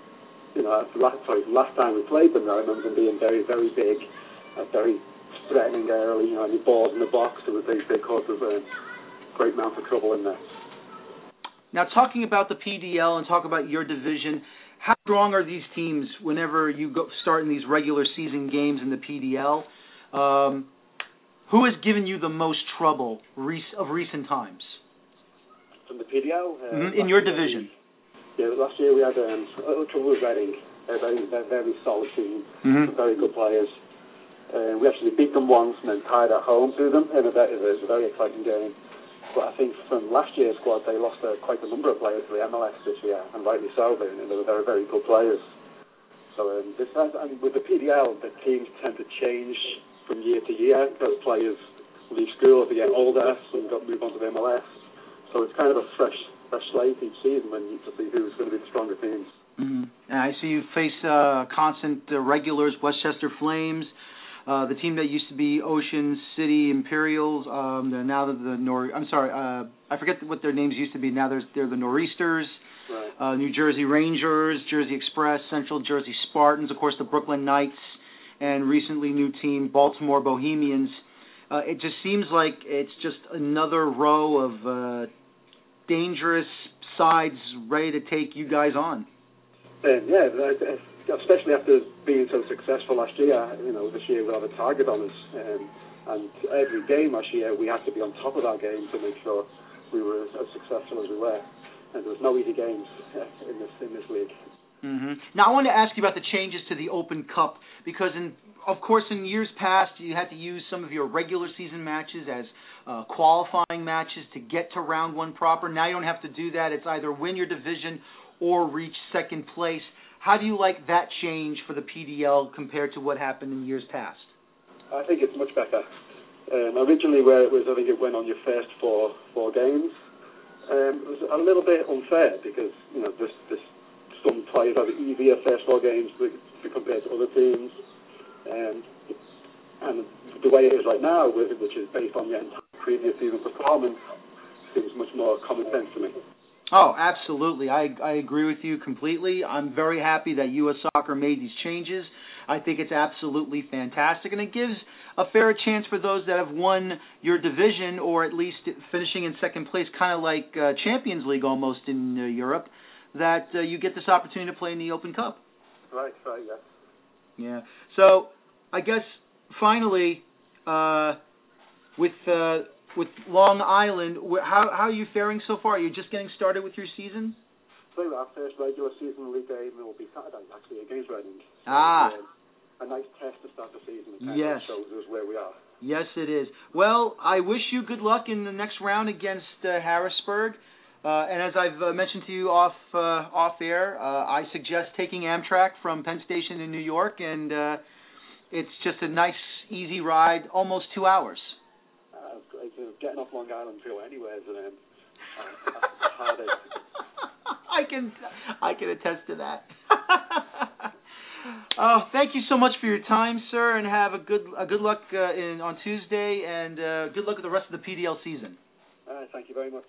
Last time we played them, I remember them being very, very big, very threatening early. Any balls in the box, so that they caused us a great amount of trouble in there. Now, talking about the PDL and talk about your division, how strong are these teams whenever you start in these regular season games in the PDL? Who has given you the most trouble of recent times? From the PDL? In your division. Yeah, last year we had a little trouble with Reading. They're a very solid team, very good players. We actually beat them once and then tied at home to them, and it was a very exciting game. But I think from last year's squad, they lost quite a number of players to the MLS this year, and rightly so. They were very, very good players. So and with the PDL, the teams tend to change from year to year because players leave school, they get older, some move on to the MLS. So it's kind of a fresh slate each season when you to see who's going to be the stronger teams. And I see you face constant regulars, Westchester Flames, the team that used to be Ocean City Imperials. They're now I forget what their names used to be. Now they're the Nor'easters, right. New Jersey Rangers, Jersey Express, Central Jersey Spartans, of course the Brooklyn Knights, and recently new team Baltimore Bohemians. It just seems like it's just another row of dangerous sides ready to take you guys on. Yeah, especially after being so successful last year. This year we have a target on us, and every game last year we had to be on top of our game to make sure we were as successful as we were. And there was no easy games in this league. Now I want to ask you about the changes to the Open Cup because, of course, in years past you had to use some of your regular season matches as qualifying matches to get to round 1 proper. Now you don't have to do that. It's either win your division or reach second place. How do you like that change for the PDL compared to what happened in years past? I think it's much better. Originally, where it was, I think it went on your first four games. It was a little bit unfair because some players have easier first 4 games compared to other teams, and the way it is right now, which is based on the previous season performance, seems much more common sense to me. Oh, absolutely. I agree with you completely. I'm very happy that U.S. Soccer made these changes. I think it's absolutely fantastic, and it gives a fair chance for those that have won your division or at least finishing in second place, kind of like Champions League almost in Europe, that you get this opportunity to play in the Open Cup. Right, yes. Yeah. So I guess finally, with Long Island, how are you faring so far? Are you just getting started with your season? So our first regular season league game will be Saturday, actually, against Reading. So a nice test to start the season. It kind of shows us where we are. Yes, it is. Well, I wish you good luck in the next round against Harrisburg. And as I've mentioned to you off air, I suggest taking Amtrak from Penn Station in New York, and it's just a nice, easy ride, almost 2 hours. Getting off Long Island to go anywhere is a heartache. I can attest to that. Thank you so much for your time, sir, and have a good luck on Tuesday, and good luck with the rest of the PDL season. Thank you very much.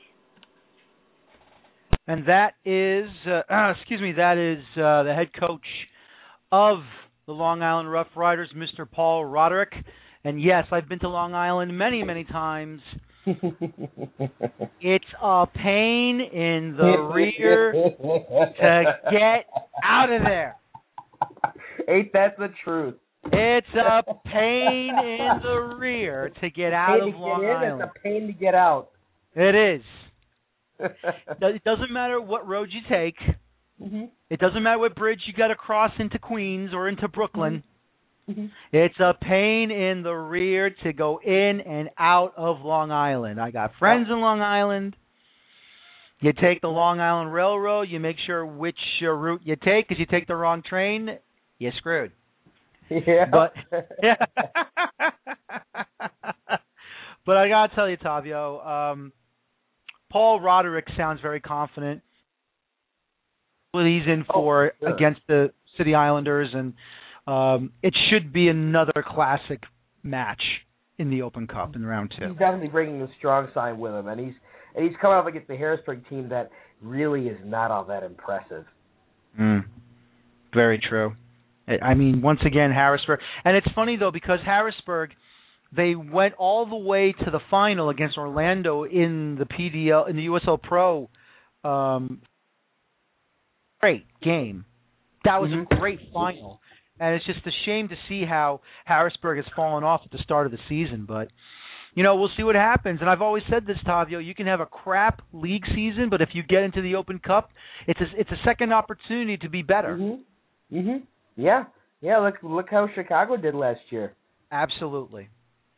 And that is, the head coach of the Long Island Rough Riders, Mr. Paul Roderick. And yes, I've been to Long Island many, many times. It's a pain in the rear to get out of there. Ain't that the truth? It's a pain in the rear to get out of Long Island. It's a pain to get out. It is. It doesn't matter what road you take. Mm-hmm. It doesn't matter what bridge you got to cross into Queens or into Brooklyn. Mm-hmm. It's a pain in the rear to go in and out of Long Island. I got friends in Long Island. You take the Long Island Railroad. You make sure which route you take, because you take the wrong train, you're screwed. Yeah. But but I gotta tell you, Tavio, Paul Roderick sounds very confident. What he's in for against the City Islanders, and it should be another classic match in the Open Cup in round 2. He's definitely bringing the strong side with him, and he's coming up against the Harrisburg team that really is not all that impressive. Very true. I mean, once again, Harrisburg. And it's funny, though, because Harrisburg, they went all the way to the final against Orlando in the PDL, in the USL Pro. Great game. That was a great final. And it's just a shame to see how Harrisburg has fallen off at the start of the season. But, you know, we'll see what happens. And I've always said this, Tavio, you can have a crap league season, but if you get into the Open Cup, it's a second opportunity to be better. Yeah. Look how Chicago did last year. Absolutely.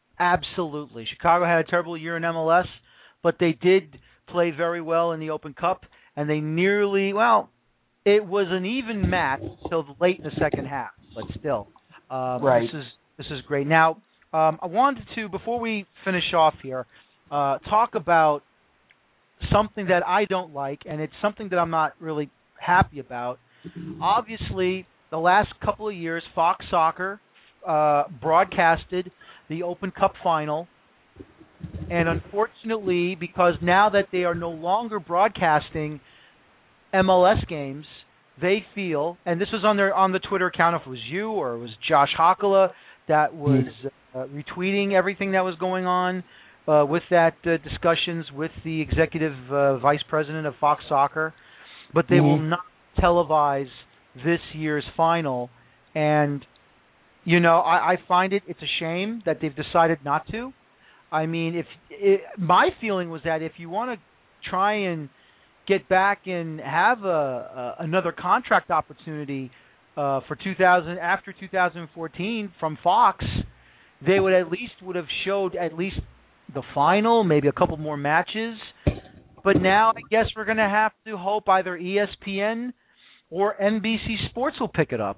Chicago had a terrible year in MLS, but they did play very well in the Open Cup, and they nearly, it was an even match till late in the second half, but still. Right. This is great. Now, I wanted to, before we finish off here, talk about something that I don't like, and it's something that I'm not really happy about. Obviously, the last couple of years, Fox Soccer broadcasted the Open Cup final, and unfortunately, because now that they are no longer broadcasting MLS games, they feel, and this was on the Twitter account, if it was you or it was Josh Hakala that was retweeting everything that was going on with that discussions with the executive vice president of Fox Soccer, but they will not televise this year's final, and you know, I find it's a shame that they've decided not to. I mean, my feeling was that if you want to try and get back and have another contract opportunity for after 2014 from Fox, they would have showed at least the final, maybe a couple more matches. But now I guess we're going to have to hope either ESPN or NBC Sports will pick it up.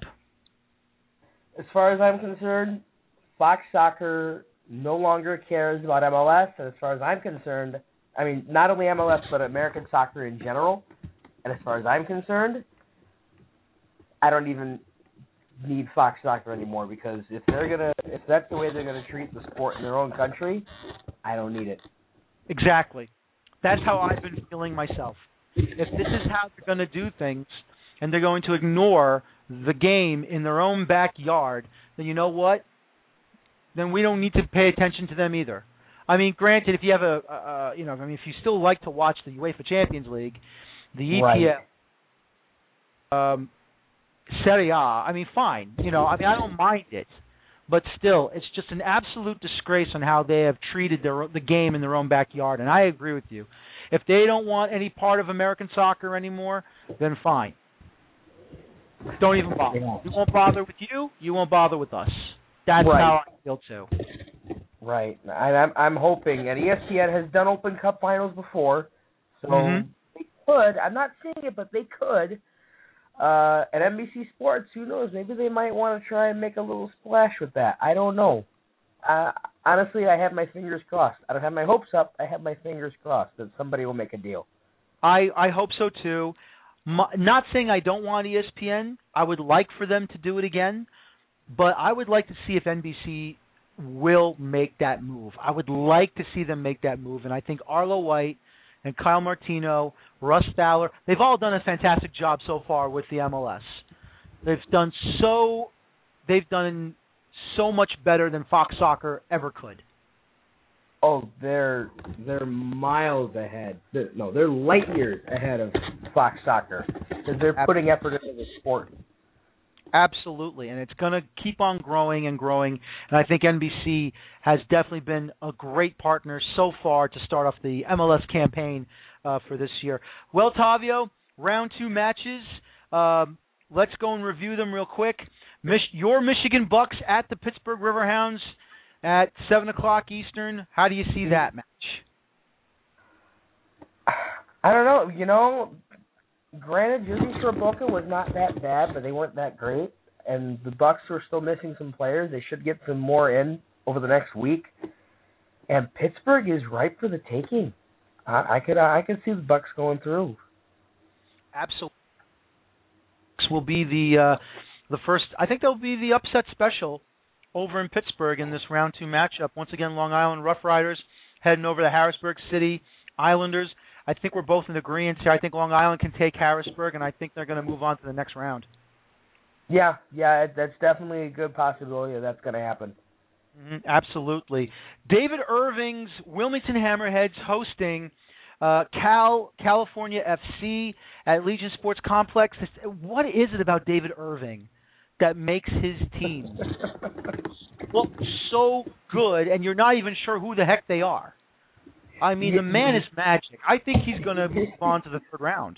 As far as I'm concerned, Fox Soccer no longer cares about MLS, and as far as I'm concerned, I mean, not only MLS, but American soccer in general, and as far as I'm concerned, I don't even need Fox Soccer anymore, because if that's the way they're gonna treat the sport in their own country, I don't need it. Exactly. That's how I've been feeling myself. If this is how they're going to do things, and they're going to ignore the game in their own backyard, then you know what? Then we don't need to pay attention to them either. I mean, granted, if you have if you still like to watch the UEFA Champions League, the EPL, Serie A, I mean, fine. I don't mind it. But still, it's just an absolute disgrace on how they have treated the game in their own backyard. And I agree with you. If they don't want any part of American soccer anymore, then fine. Don't even bother. We won't bother with you. You won't bother with us. That's how I feel too. Right. I'm hoping, and ESPN has done Open Cup finals before, so they could. I'm not saying it, but they could. At NBC Sports, who knows? Maybe they might want to try and make a little splash with that. I don't know. Honestly, I have my fingers crossed. I don't have my hopes up. I have my fingers crossed that somebody will make a deal. I hope so too. Not saying I don't want ESPN. I would like for them to do it again, but I would like to see if NBC will make that move. I would like to see them make that move, and I think Arlo White and Kyle Martino, Russ Fowler, they've all done a fantastic job so far with the MLS. They've done so much better than Fox Soccer ever could. Oh, they're miles ahead. They're light years ahead of Fox Soccer because they're putting effort into the sport. Absolutely, and it's going to keep on growing and growing. And I think NBC has definitely been a great partner so far to start off the MLS campaign for this year. Well, Tavio, round 2 matches. Let's go and review them real quick. Your Michigan Bucks at the Pittsburgh Riverhounds at 7 o'clock Eastern. How do you see that match? I don't know. You know, granted, Jimmy Soroboka was not that bad, but they weren't that great. And the Bucks were still missing some players. They should get some more in over the next week. And Pittsburgh is ripe for the taking. I could see the Bucks going through. Absolutely. Will be the first. I think they'll be the upset special over in Pittsburgh in this round 2 matchup. Once again, Long Island Rough Riders heading over to Harrisburg City Islanders. I think we're both in agreement here. I think Long Island can take Harrisburg, and I think they're going to move on to the next round. Yeah, that's definitely a good possibility that's going to happen. Absolutely. David Irving's Wilmington Hammerheads hosting California FC at Legion Sports Complex. What is it about David Irving that makes his team look so good, and you're not even sure who the heck they are? I mean, the man is magic. I think he's going to move on to the 3rd round.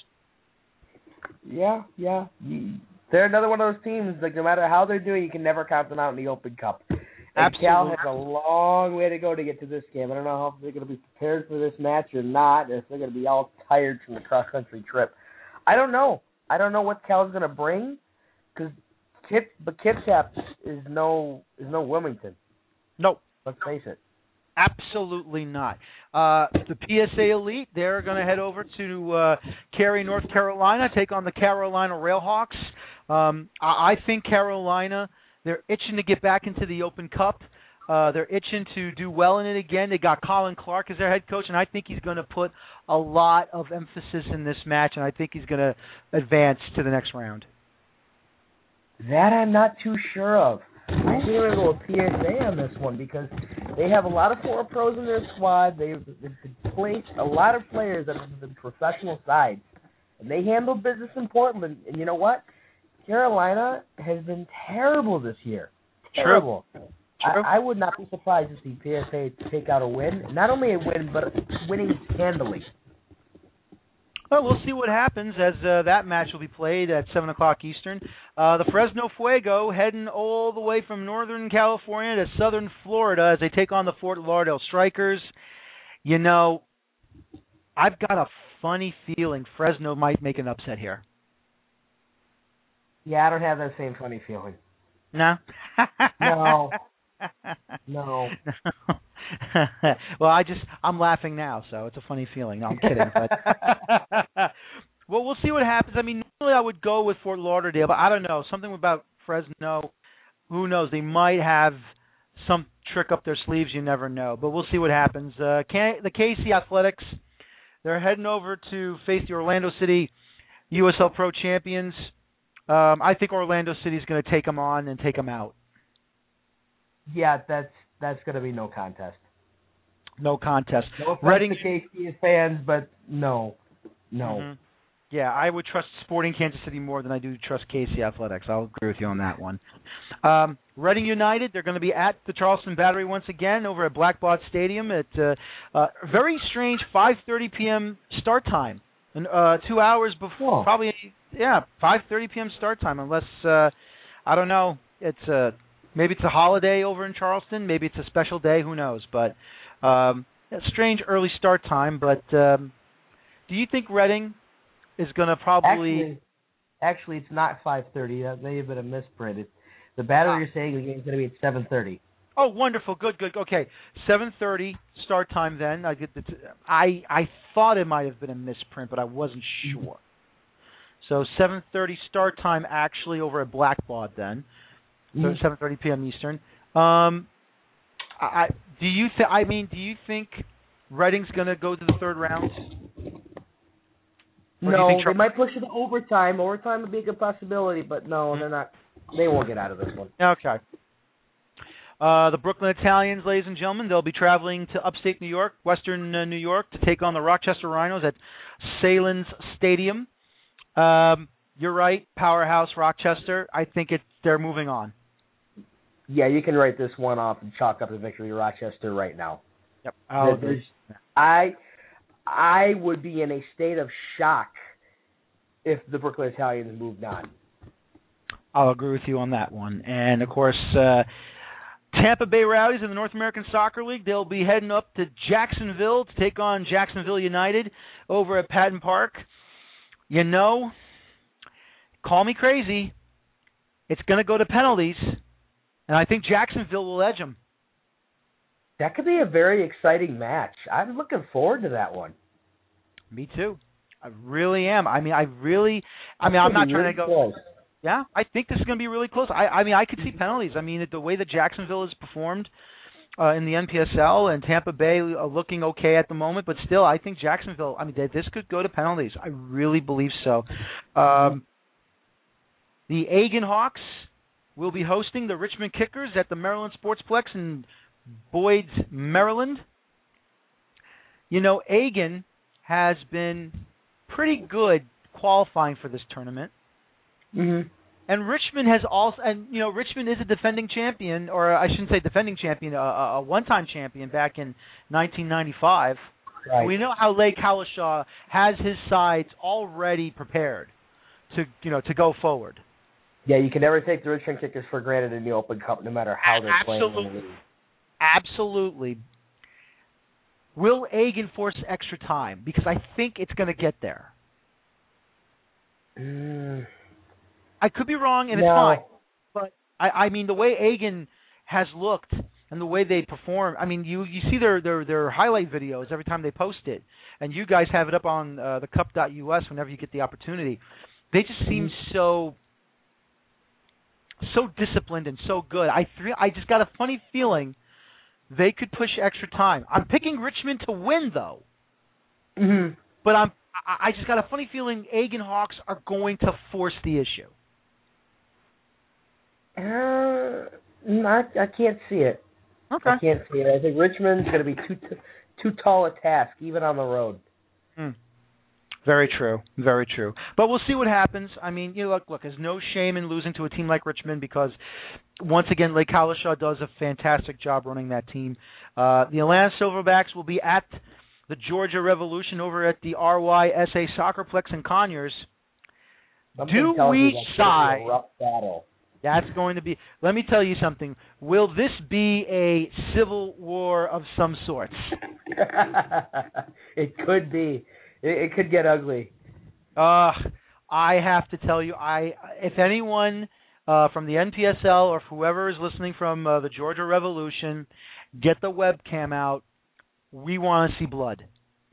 Yeah. They're another one of those teams, like, no matter how they're doing, you can never count them out in the Open Cup. And Cal has a long way to go to get to this game. I don't know how they're going to be prepared for this match or not, if they're going to be all tired from the cross-country trip. I don't know. I don't know what Cal's going to bring, because Kitsap is no Wilmington. No. Let's face it. Absolutely not. The PSA Elite, they're going to head over to Cary, North Carolina, take on the Carolina Railhawks. I think Carolina, they're itching to get back into the Open Cup. They're itching to do well in it again. They got Colin Clark as their head coach, and I think he's going to put a lot of emphasis in this match, and I think he's going to advance to the next round. That I'm not too sure of. I think I'm going to go with PSA on this one because they have a lot of former pros in their squad. They've placed a lot of players that have been professional sides, and they handle business in Portland. And you know what? Carolina has been terrible this year. Terrible. True. I would not be surprised to see PSA take out a win. Not only a win, but winning handily. Well, we'll see what happens as that match will be played at 7 o'clock Eastern. The Fresno Fuego heading all the way from Northern California to Southern Florida as they take on the Fort Lauderdale Strikers. You know, I've got a funny feeling Fresno might make an upset here. Yeah, I don't have that same funny feeling. No? No. Well, I'm laughing now, so it's a funny feeling. No, I'm kidding. But well, we'll see what happens. I mean, normally I would go with Fort Lauderdale, but I don't know. Something about Fresno, who knows? They might have some trick up their sleeves. You never know. But we'll see what happens. The KC Athletics, they're heading over to face the Orlando City USL Pro champions. I think Orlando City is going to take them on and take them out. Yeah, that's going to be no contest. No contest. No Reading KC fans, but no. Mm-hmm. Yeah, I would trust Sporting Kansas City more than I do trust KC Athletics. I'll agree with you on that one. Reading United, they're going to be at the Charleston Battery once again over at Blackbaud Stadium at a very strange 5:30 p.m. start time. And 2 hours before, probably, 5:30 p.m. start time, unless, I don't know, maybe it's a holiday over in Charleston, maybe it's a special day, who knows, but a strange early start time, but do you think Reading is going to probably... Actually, it's not 5:30, that may have been a misprint. The Battery is saying the game's going to be at 7:30. Oh, wonderful. Good. Okay, 7:30 start time then. I thought it might have been a misprint, but I wasn't sure. So 7:30 start time actually over at Blackbaud then. So 7:30 p.m. Eastern. Do you think Reading's going to go to the 3rd round? No, they might push it to overtime. Overtime would be a good possibility, but no, they're not. They won't get out of this one. Okay. The Brooklyn Italians, ladies and gentlemen, they'll be traveling to upstate New York, western New York, to take on the Rochester Rhinos at Salins Stadium. You're right, powerhouse Rochester. I think they're moving on. Yeah, you can write this one off and chalk up the victory to Rochester right now. Yep. I would be in a state of shock if the Brooklyn Italians moved on. I'll agree with you on that one. And, of course, Tampa Bay Rowdies in the North American Soccer League, they'll be heading up to Jacksonville to take on Jacksonville United over at Patton Park. You know, call me crazy, it's going to go to penalties, and I think Jacksonville will edge them. That could be a very exciting match. I'm looking forward to that one. Me too. I really am. I'm not trying to go. Close. Yeah, I think this is going to be really close. I could see penalties. I mean, the way that Jacksonville has performed in the NPSL and Tampa Bay are looking okay at the moment, but still, I think Jacksonville, this could go to penalties. I really believe so. The Egan Hawks will be hosting the Richmond Kickers at the Maryland Sportsplex in Boyd's, Maryland. You know, Egan has been pretty good qualifying for this tournament. Mm-hmm. And Richmond has also, Richmond is a defending champion, or I shouldn't say defending champion, a one-time champion back in 1995. Right. We know how Lake Halishaw has his sides already prepared to go forward. Yeah, you can never take the Richmond Kickers for granted in the Open Cup, no matter how they're playing. Absolutely. Will Egan force extra time? Because I think it's going to get there. I could be wrong, and it's fine. But, I mean, the way Egan has looked and the way they perform, I mean, you see their highlight videos every time they post it. And you guys have it up on the cup.us whenever you get the opportunity. They just seem so disciplined and so good. I just got a funny feeling they could push extra time. I'm picking Richmond to win, though. Mm-hmm. But I just got a funny feeling Egan Hawks are going to force the issue. I can't see it. Okay. I can't see it. I think Richmond's going to be too tall a task, even on the road. Very true. Very true. But we'll see what happens. I mean, look, there's no shame in losing to a team like Richmond because, once again, Lake Halishaw does a fantastic job running that team. The Atlanta Silverbacks will be at the Georgia Revolution over at the RYSA Soccerplex in Conyers. Do we sigh? A rough battle. That's going to be. Let me tell you something. Will this be a civil war of some sorts? It could be. It could get ugly. I have to tell you, if anyone from the NPSL or whoever is listening from the Georgia Revolution, get the webcam out. We want to see blood.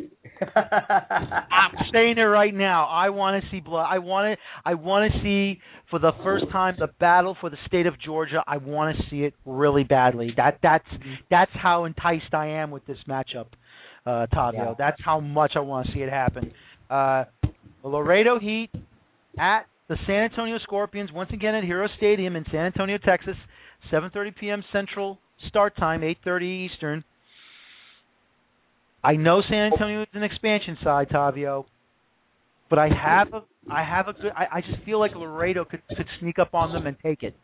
I'm saying it right now. I want to see blood. I want to see for the first time the battle for the state of Georgia. I want to see it really badly. That's how enticed I am with this matchup, Tavio. Yeah. That's how much I want to see it happen. The Laredo Heat at the San Antonio Scorpions once again at Hero Stadium in San Antonio, Texas. 7:30 p.m. Central start time, 8:30 Eastern. I know San Antonio is an expansion side, Tavio, but I just feel like Laredo could sneak up on them and take it.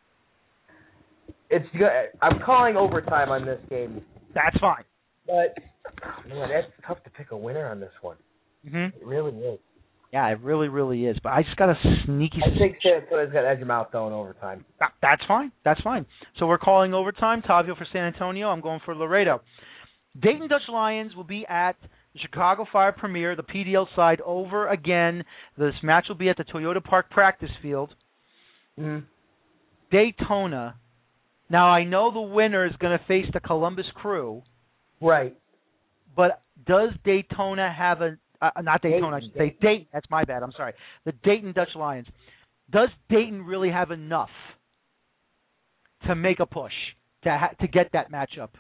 It's good. I'm calling overtime on this game. That's fine. But man, that's tough to pick a winner on this one. Mm-hmm. It really is. Yeah, it really, really is. But I just got a sneaky. I think San Antonio's got edge them out though in overtime. That's fine. That's fine. So we're calling overtime. Tavio for San Antonio. I'm going for Laredo. Dayton Dutch Lions will be at the Chicago Fire Premier, the PDL side, over again. This match will be at the Toyota Park practice field. Mm-hmm. Daytona. Now, I know the winner is going to face the Columbus Crew. Right. But does Daytona have not Daytona, I should say Dayton. That's my bad. I'm sorry. The Dayton Dutch Lions. Does Dayton really have enough to make a push to get that matchup?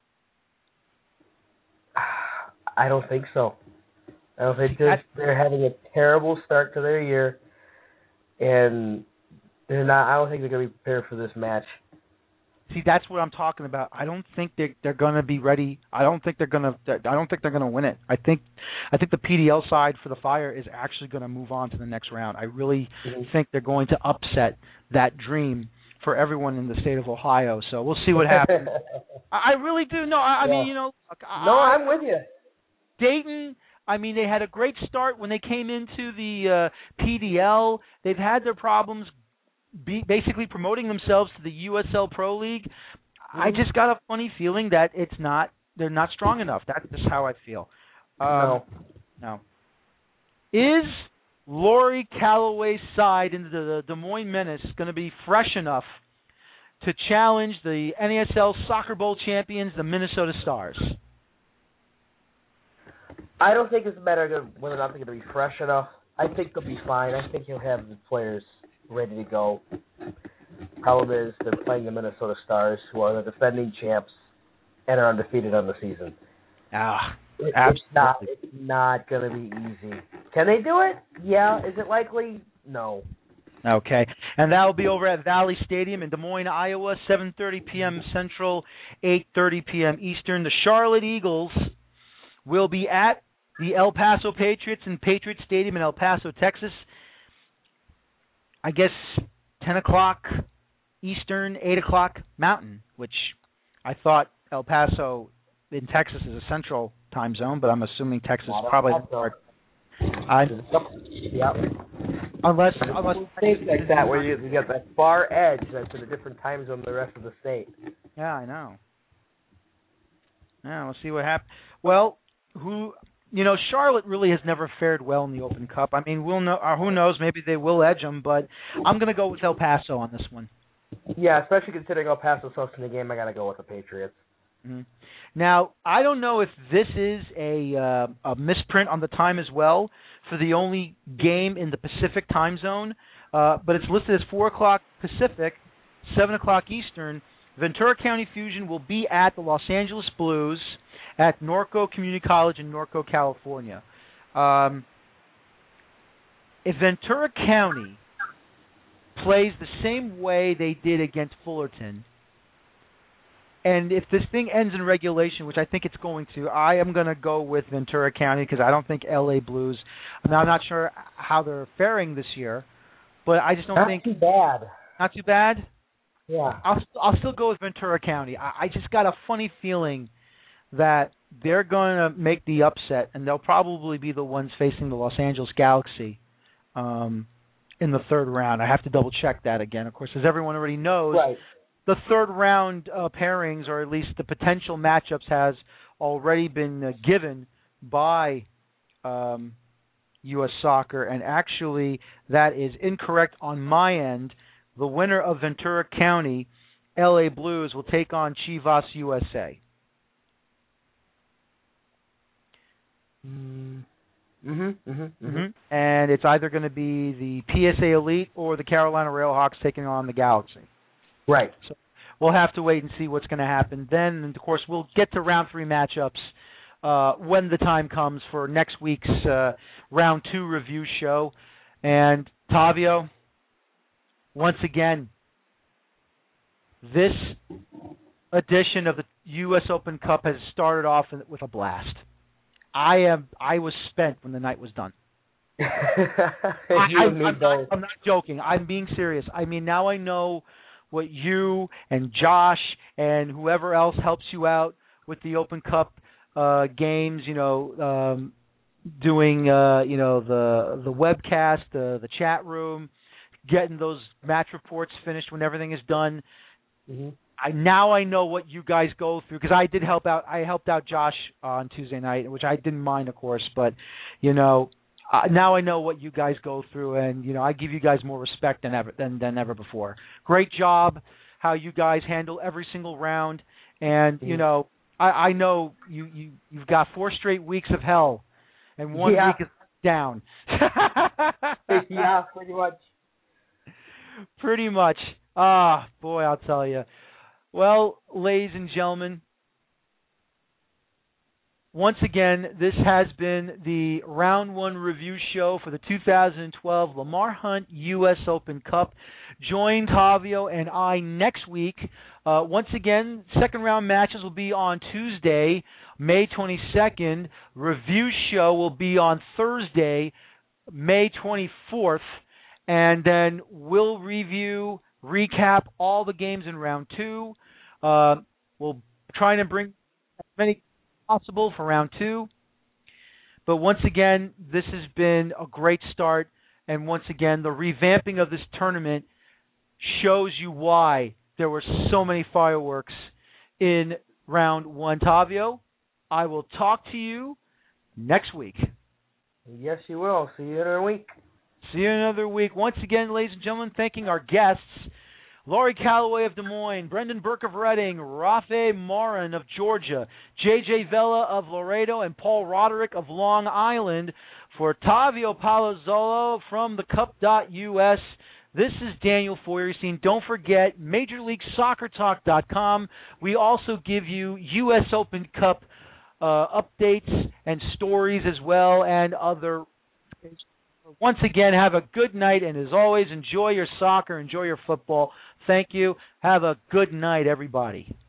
I don't think so. I don't think they're having a terrible start to their year, and they're not. I don't think they're going to be prepared for this match. See, that's what I'm talking about. I don't think they're going to be ready. I don't think they're going to win it. I think the PDL side for the Fire is actually going to move on to the next round. I really think they're going to upset that dream for everyone in the state of Ohio. So we'll see what happens. I really do. No, I mean, look, I'm with you. Dayton, I mean, they had a great start when they came into the PDL. They've had their problems basically promoting themselves to the USL Pro League. I just got a funny feeling that they're not strong enough. That's just how I feel. No. Is Lori Calloway's side into the Des Moines Menace going to be fresh enough to challenge the NASL Soccer Bowl champions, the Minnesota Stars? I don't think it's a matter of whether or not they're going to be fresh enough. I think they'll be fine. I think he'll have the players ready to go. Problem is, they're playing the Minnesota Stars, who are the defending champs and are undefeated on the season. It's not going to be easy. Can they do it? Yeah. Is it likely? No. Okay. And that will be over at Valley Stadium in Des Moines, Iowa, 7:30 p.m. Central, 8:30 p.m. Eastern. The Charlotte Eagles will be at the El Paso Patriots in Patriot Stadium in El Paso, Texas. I guess 10 o'clock Eastern, 8 o'clock Mountain, which I thought El Paso in Texas is a central time zone, but I'm assuming Texas probably is part. Unless things like that where you get that far edge that's in a different time zone than the rest of the state. Yeah, I know. Yeah, we'll see what happens. Well, Charlotte really has never fared well in the Open Cup. I mean, we'll know. Who knows? Maybe they will edge them, but I'm going to go with El Paso on this one. Yeah, especially considering El Paso's hosting the game, I got to go with the Patriots. Mm-hmm. Now, I don't know if this is a misprint on the time as well for the only game in the Pacific time zone, but it's listed as 4 o'clock Pacific, 7 o'clock Eastern. Ventura County Fusion will be at the Los Angeles Blues at Norco Community College in Norco, California. If Ventura County plays the same way they did against Fullerton, and if this thing ends in regulation, which I think it's going to, I am going to go with Ventura County because I don't think LA Blues. I'm not sure how they're faring this year, but I just don't think. Not too bad. Not too bad? Yeah. I'll still go with Ventura County. I just got a funny feeling that they're going to make the upset, and they'll probably be the ones facing the Los Angeles Galaxy in the third round. I have to double-check that again. Of course, as everyone already knows, right. The third-round pairings, or at least the potential matchups, has already been given by U.S. Soccer, and actually that is incorrect on my end. The winner of Ventura County, LA Blues, will take on Chivas USA. And it's either going to be the PSA Elite or the Carolina Railhawks taking on the Galaxy. Right. So we'll have to wait and see what's going to happen then. And, of course, we'll get to round 3 matchups when the time comes for next week's round 2 review show. And, Tavio, once again, this edition of the U.S. Open Cup has started off with a blast. I was spent when the night was done. I'm not joking. I'm being serious. I mean, now I know what you and Josh and whoever else helps you out with the Open Cup games, doing the webcast, the chat room, getting those match reports finished when everything is done. Mm-hmm. Now I know what you guys go through, because I did help out. I helped out Josh on Tuesday night, which I didn't mind, of course. But now I know what you guys go through, and I give you guys more respect than ever before. Great job, how you guys handle every single round, and I know you've got 4 straight weeks of hell, and 1 week is down. Yeah, pretty much. Pretty much. Ah, boy, I'll tell you. Well, ladies and gentlemen, once again, this has been the Round 1 review show for the 2012 Lamar Hunt U.S. Open Cup. Join Tavio and I next week. Once again, second round matches will be on Tuesday, May 22nd. Review show will be on Thursday, May 24th. And then we'll recap all the games in round 2. We'll try to bring as many as possible for round 2. But once again, this has been a great start. And once again, the revamping of this tournament shows you why there were so many fireworks in round 1. Tavio, I will talk to you next week. Yes, you will. See you in a week. See you in another week. Once again, ladies and gentlemen, thanking our guests, Laurie Calloway of Des Moines, Brendan Burke of Reading, Rafe Morin of Georgia, J.J. Vela of Laredo, and Paul Roderick of Long Island. For Tavio Palazzolo from the Cup.us, this is Daniel Feuerstein. Don't forget, MajorLeagueSoccerTalk.com. We also give you U.S. Open Cup updates and stories as well, and other. Once again, have a good night, and as always, enjoy your soccer, enjoy your football. Thank you. Have a good night, everybody.